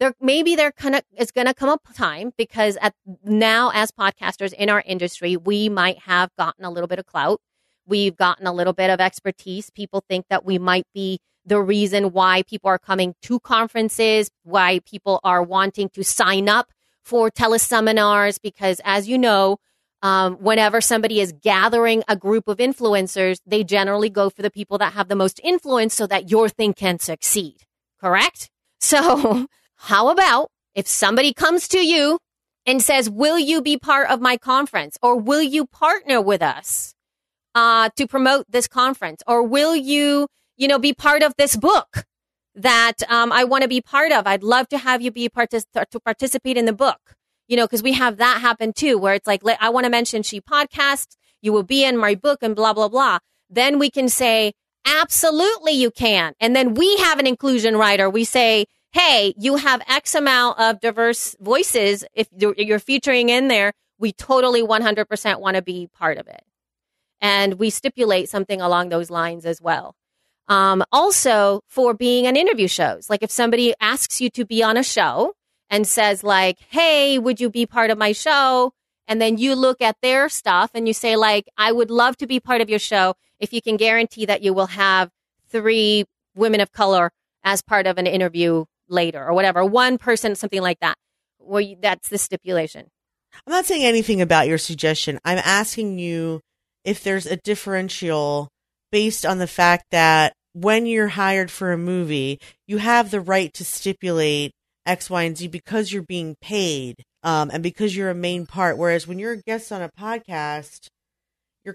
it's going to come up time because now as podcasters in our industry, we might have gotten a little bit of clout. We've gotten a little bit of expertise. People think that we might be the reason why people are coming to conferences, why people are wanting to sign up for teleseminars, because as you know, whenever somebody is gathering a group of influencers, they generally go for the people that have the most influence so that your thing can succeed. Correct? So how about if somebody comes to you and says, will you be part of my conference? Or will you partner with us to promote this conference? Or will you, be part of this book that I want to be part of? I'd love to have you be to participate in the book, because we have that happen too, where it's like, I want to mention She Podcast. You will be in my book and blah, blah, blah. Then we can say, absolutely you can. And then we have an inclusion writer. We say, hey, you have X amount of diverse voices. If you're featuring in there, we totally 100% want to be part of it. And we stipulate something along those lines as well. Also for being on interview shows, like if somebody asks you to be on a show and says like, hey, would you be part of my show? And then you look at their stuff and you say like, I would love to be part of your show if you can guarantee that you will have 3 women of color as part of an interview later or whatever, 1 person, something like that. Well, that's the stipulation. I'm not saying anything about your suggestion. I'm asking you if there's a differential based on the fact that when you're hired for a movie, you have the right to stipulate X, Y, and Z because you're being paid and because you're a main part. Whereas when you're a guest on a podcast, you're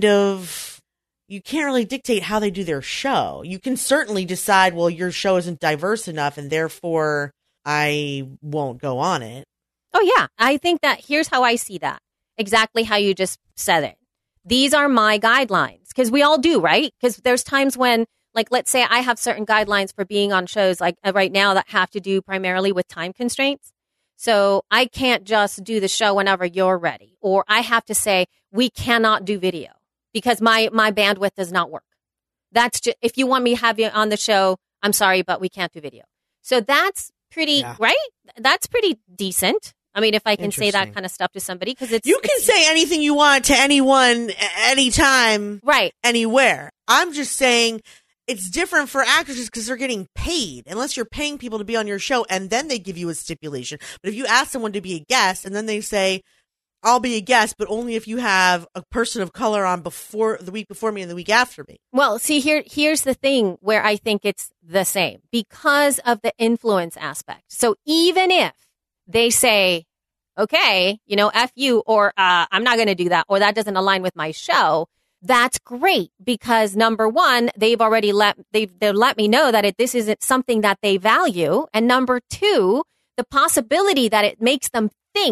you can't really dictate how they do their show. You can certainly decide, well, your show isn't diverse enough and therefore I won't go on it. Oh, yeah. I think that here's how I see that. Exactly how you just said it. These are my guidelines because we all do, right? Because there's times when, like, let's say I have certain guidelines for being on shows like right now that have to do primarily with time constraints. So I can't just do the show whenever you're ready, or I have to say we cannot do video because my bandwidth does not work. That's just, if you want me to have you on the show, I'm sorry, but we can't do video. So that's pretty, right? That's pretty decent. I mean, if I can say that kind of stuff to somebody, because you can say anything you want to anyone, anytime, right, anywhere. I'm just saying it's different for actresses because they're getting paid, unless you're paying people to be on your show, and then they give you a stipulation. But if you ask someone to be a guest, and then they say, "I'll be a guest, but only if you have a person of color on the week before me and the week after me." Well, see, here's the thing where I think it's the same because of the influence aspect. So even if they say, okay, F you, or I'm not going to do that, or that doesn't align with my show, that's great because number one, they've let me know that this isn't something that they value. And number two, the possibility that it makes them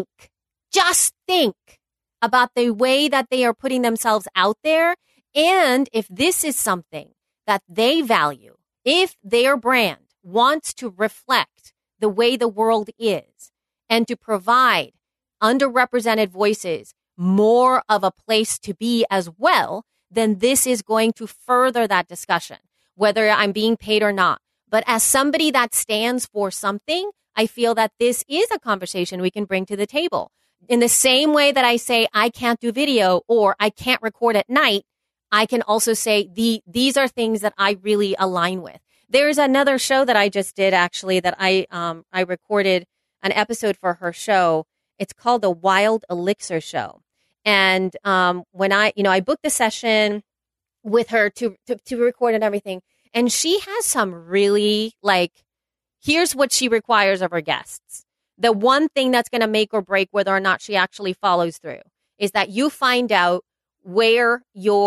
just think about the way that they are putting themselves out there. And if this is something that they value, if their brand wants to reflect the way the world is and to provide underrepresented voices more of a place to be as well, then this is going to further that discussion, whether I'm being paid or not. But as somebody that stands for something, I feel that this is a conversation we can bring to the table. In the same way that I say I can't do video or I can't record at night, I can also say these are things that I really align with. There's another show that I just did actually that I recorded an episode for her show. It's called the Wild Elixir Show. And when I booked the session with her to record and everything, and she has some really here's what she requires of her guests. The one thing that's going to make or break whether or not she actually follows through is that you find out where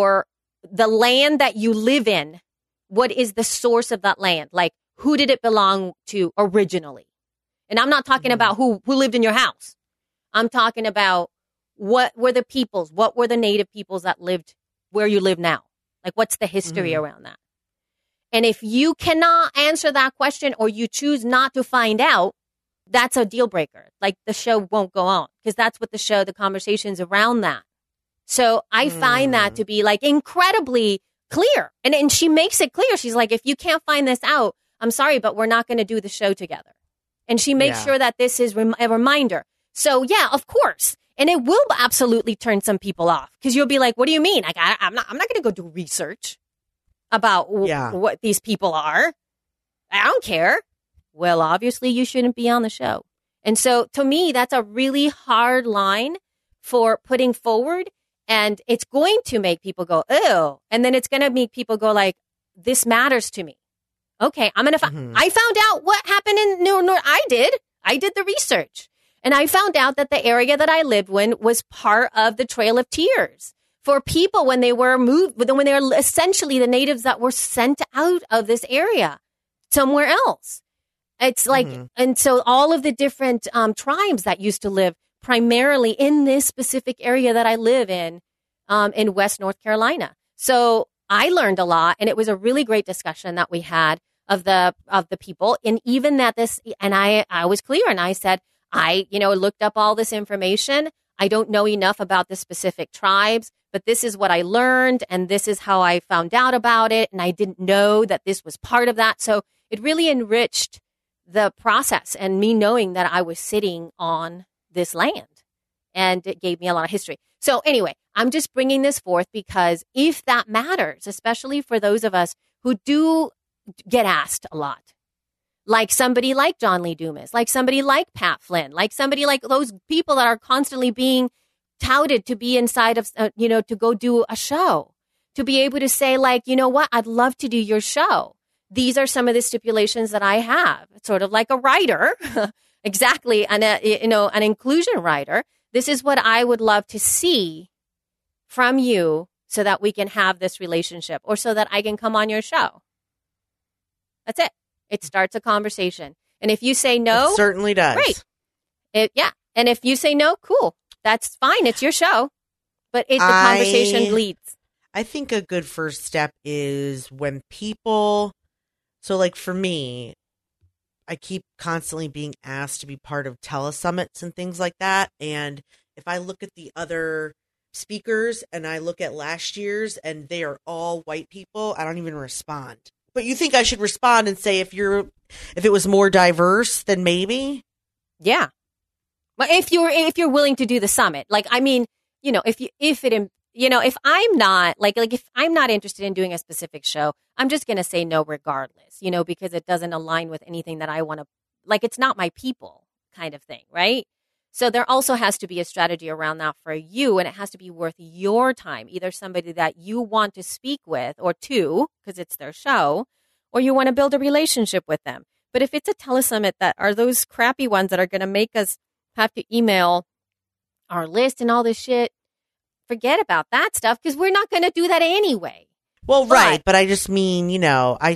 the land that you live in, what is the source of that land? Like, who did it belong to originally? And I'm not talking about who lived in your house. I'm talking about what were the peoples, what were the native peoples that lived where you live now? Like, what's the history around that? And if you cannot answer that question or you choose not to find out, that's a deal breaker. Like, the show won't go on because that's what the conversations around that. So I find that to be incredibly clear. And she makes it clear. She's like, if you can't find this out, I'm sorry, but we're not going to do the show together. And she makes sure that this is a reminder. So yeah, of course. And it will absolutely turn some people off because you'll be like, what do you mean? Like, I'm not going to go do research about what these people are. I don't care. Well, obviously you shouldn't be on the show. And so to me, that's a really hard line for putting forward. And it's going to make people go, oh, and then it's going to make people go like, this matters to me. Okay, I'm going to, I found out what happened in I did the research. And I found out that the area that I lived in was part of the Trail of Tears for people when they were moved, when they were essentially the natives that were sent out of this area somewhere else. It's like, and so all of the different tribes that used to live primarily in this specific area that I live in West North Carolina. So I learned a lot, and it was a really great discussion that we had of the people. And even that and I was clear, and I said, I looked up all this information. I don't know enough about the specific tribes, but this is what I learned, and this is how I found out about it. And I didn't know that this was part of that. So it really enriched the process and me knowing that I was sitting on this land, and it gave me a lot of history. So anyway, I'm just bringing this forth because if that matters, especially for those of us who do get asked a lot, like somebody like John Lee Dumas, like somebody like Pat Flynn, like somebody like those people that are constantly being touted to be inside of, to go do a show, to be able to say like, you know what, I'd love to do your show. These are some of the stipulations that I have. It's sort of like a writer, exactly, an inclusion writer. This is what I would love to see from you so that we can have this relationship or so that I can come on your show. That's it. It starts a conversation. And if you say no, it certainly does. Great. And if you say no, cool. That's fine. It's your show. But the conversation leads. I think a good first step is when people, so like for me, I keep constantly being asked to be part of telesummits and things like that. And if I look at the other speakers and I look at last year's and they are all white people, I don't even respond. But you think I should respond and say if it was more diverse, then maybe? Yeah. But if you're willing to do the summit, like, I mean, if I'm not if I'm not interested in doing a specific show, I'm just going to say no regardless, because it doesn't align with anything that I want to, it's not my people kind of thing. Right. So there also has to be a strategy around that for you, and it has to be worth your time, either somebody that you want to speak with or two, because it's their show, or you want to build a relationship with them. But if it's a telesummit that are those crappy ones that are going to make us have to email our list and all this shit, forget about that stuff, because we're not going to do that anyway. Well, right. But I just mean, I'm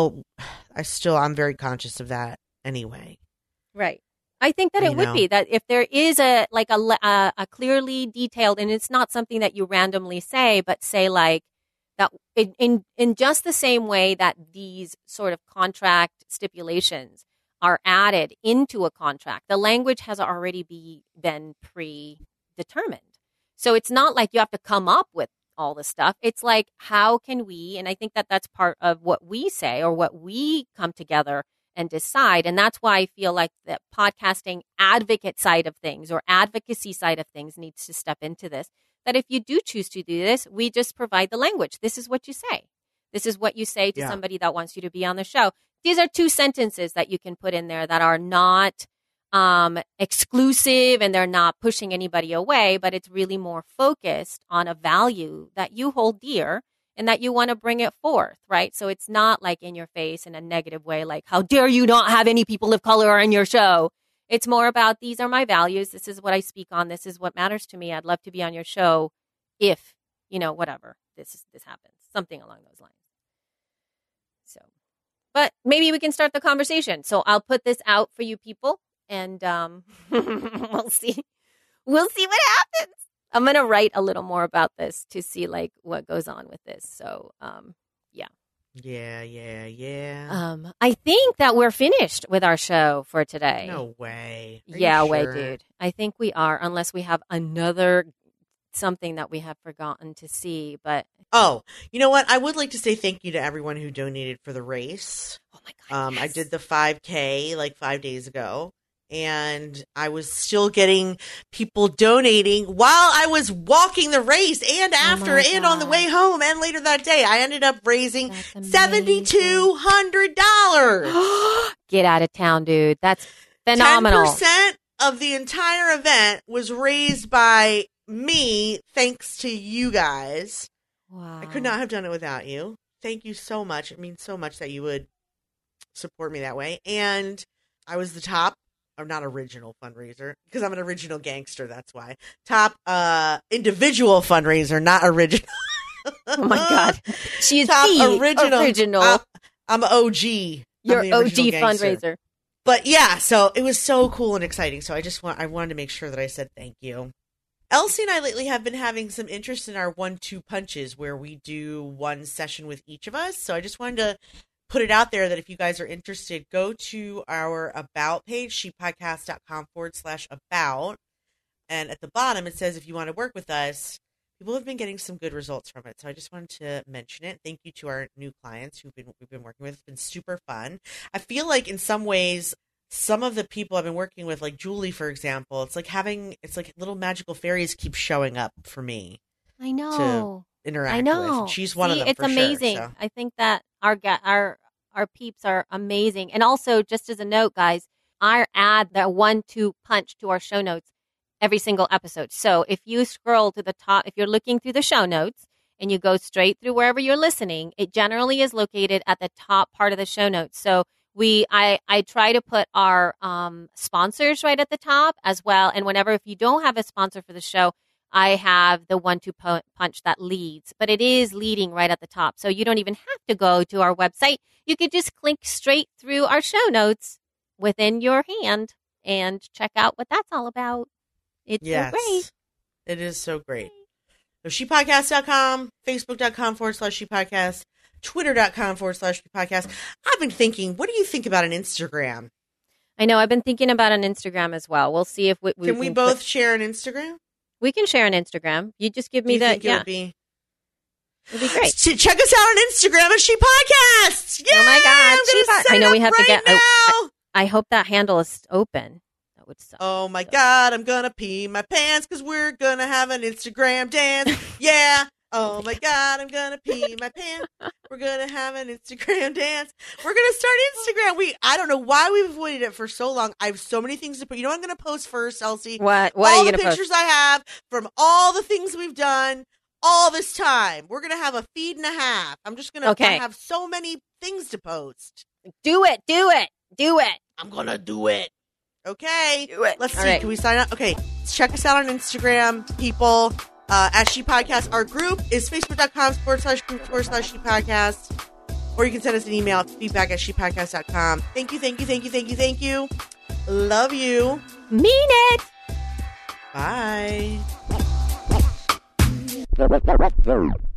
very conscious of that anyway. Right. I think that it would be that if there is a clearly detailed, and it's not something that you randomly say, but say that in just the same way that these sort of contract stipulations are added into a contract, the language has already been predetermined. So it's not like you have to come up with all the stuff. It's like, how can we, and I think that that's part of what we say or what we come together and decide. And that's why I feel like the podcasting advocate side of things or advocacy side of things needs to step into this. That if you do choose to do this, we just provide the language. This is what you say. This is what you say to somebody that wants you to be on the show. These are 2 sentences that you can put in there that are not exclusive and they're not pushing anybody away, but it's really more focused on a value that you hold dear and that you want to bring it forth, right? So it's not like in your face in a negative way, like, how dare you not have any people of color on your show? It's more about, these are my values. This is what I speak on. This is what matters to me. I'd love to be on your show if, whatever, this happens, something along those lines. So, but maybe we can start the conversation. So I'll put this out for you people, and we'll see. We'll see what happens. I'm going to write a little more about this to see what goes on with this. So, yeah. Yeah. I think that we're finished with our show for today. No way. Way, dude. I think we are, unless we have another something that we have forgotten to see. But you know what? I would like to say thank you to everyone who donated for the race. Oh my God! I did the 5K 5 days ago. And I was still getting people donating while I was walking the race and after and on the way home and later that day. I ended up raising $7,200. Get out of town, dude. That's phenomenal. 10% of the entire event was raised by me thanks to you guys. Wow. I could not have done it without you. Thank you so much. It means so much that you would support me that way. And I was the top. Or not original fundraiser, because I'm an original gangster, that's why. Top individual fundraiser, not original. Oh my God. She is top the original. I'm OG. You're OG fundraiser. But yeah, so it was so cool and exciting. So I wanted to make sure that I said thank you. Elsie and I lately have been having some interest in our 1-2 punches, where we do one session with each of us. So I just wanted to put it out there that if you guys are interested, go to our about page, shepodcast.com/about. And at the bottom, it says, if you want to work with us, people have been getting some good results from it. So I just wanted to mention it. Thank you to our new clients we've been working with. It's been super fun. I feel like in some ways, some of the people I've been working with, like Julie, for example, it's like little magical fairies keep showing up for me. I know. To interact with. And she's one of them. It's for amazing. Sure, so. I think that our peeps are amazing. And also, just as a note, guys, I add the 1-2 punch to our show notes every single episode. So if you scroll to the top, if you're looking through the show notes and you go straight through wherever you're listening, it generally is located at the top part of the show notes. So I try to put our sponsors right at the top as well. And if you don't have a sponsor for the show, I have the 1-2 punch that leads, but it is leading right at the top. So you don't even have to go to our website. You could just click straight through our show notes within your hand and check out what that's all about. It's so great. It is so great. So shepodcast.com, facebook.com/shepodcast, twitter.com/shepodcast. I've been thinking, what do you think about an Instagram? I know. I've been thinking about an Instagram as well. We'll see if we can we both share an Instagram? We can share an Instagram. You just give me that. Yeah. It'd be great. Check us out on Instagram at She Podcasts. Yeah, oh my God. I know we have to get. Now. I hope that handle is open. That would suck. Oh my God. I'm going to pee my pants because we're going to have an Instagram dance. Yeah. Oh my God, I'm going to pee my pants. We're going to have an Instagram dance. We're going to start Instagram. I don't know why we've avoided it for so long. I have so many things to put. You know what I'm going to post first, Elsie? What all are you the pictures I have from all the things we've done all this time. We're going to have a feed and a half. I'm just going to have so many things to post. Do it. I'm going to do it. Okay. Do it. Let's see. Right. Can we sign up? Okay. Check us out on Instagram, people. At She Podcast. Our group is facebook.com/group/She Podcast. Or you can send us an email at feedback@shepodcast.com. Thank you. Love you. Mean it. Bye.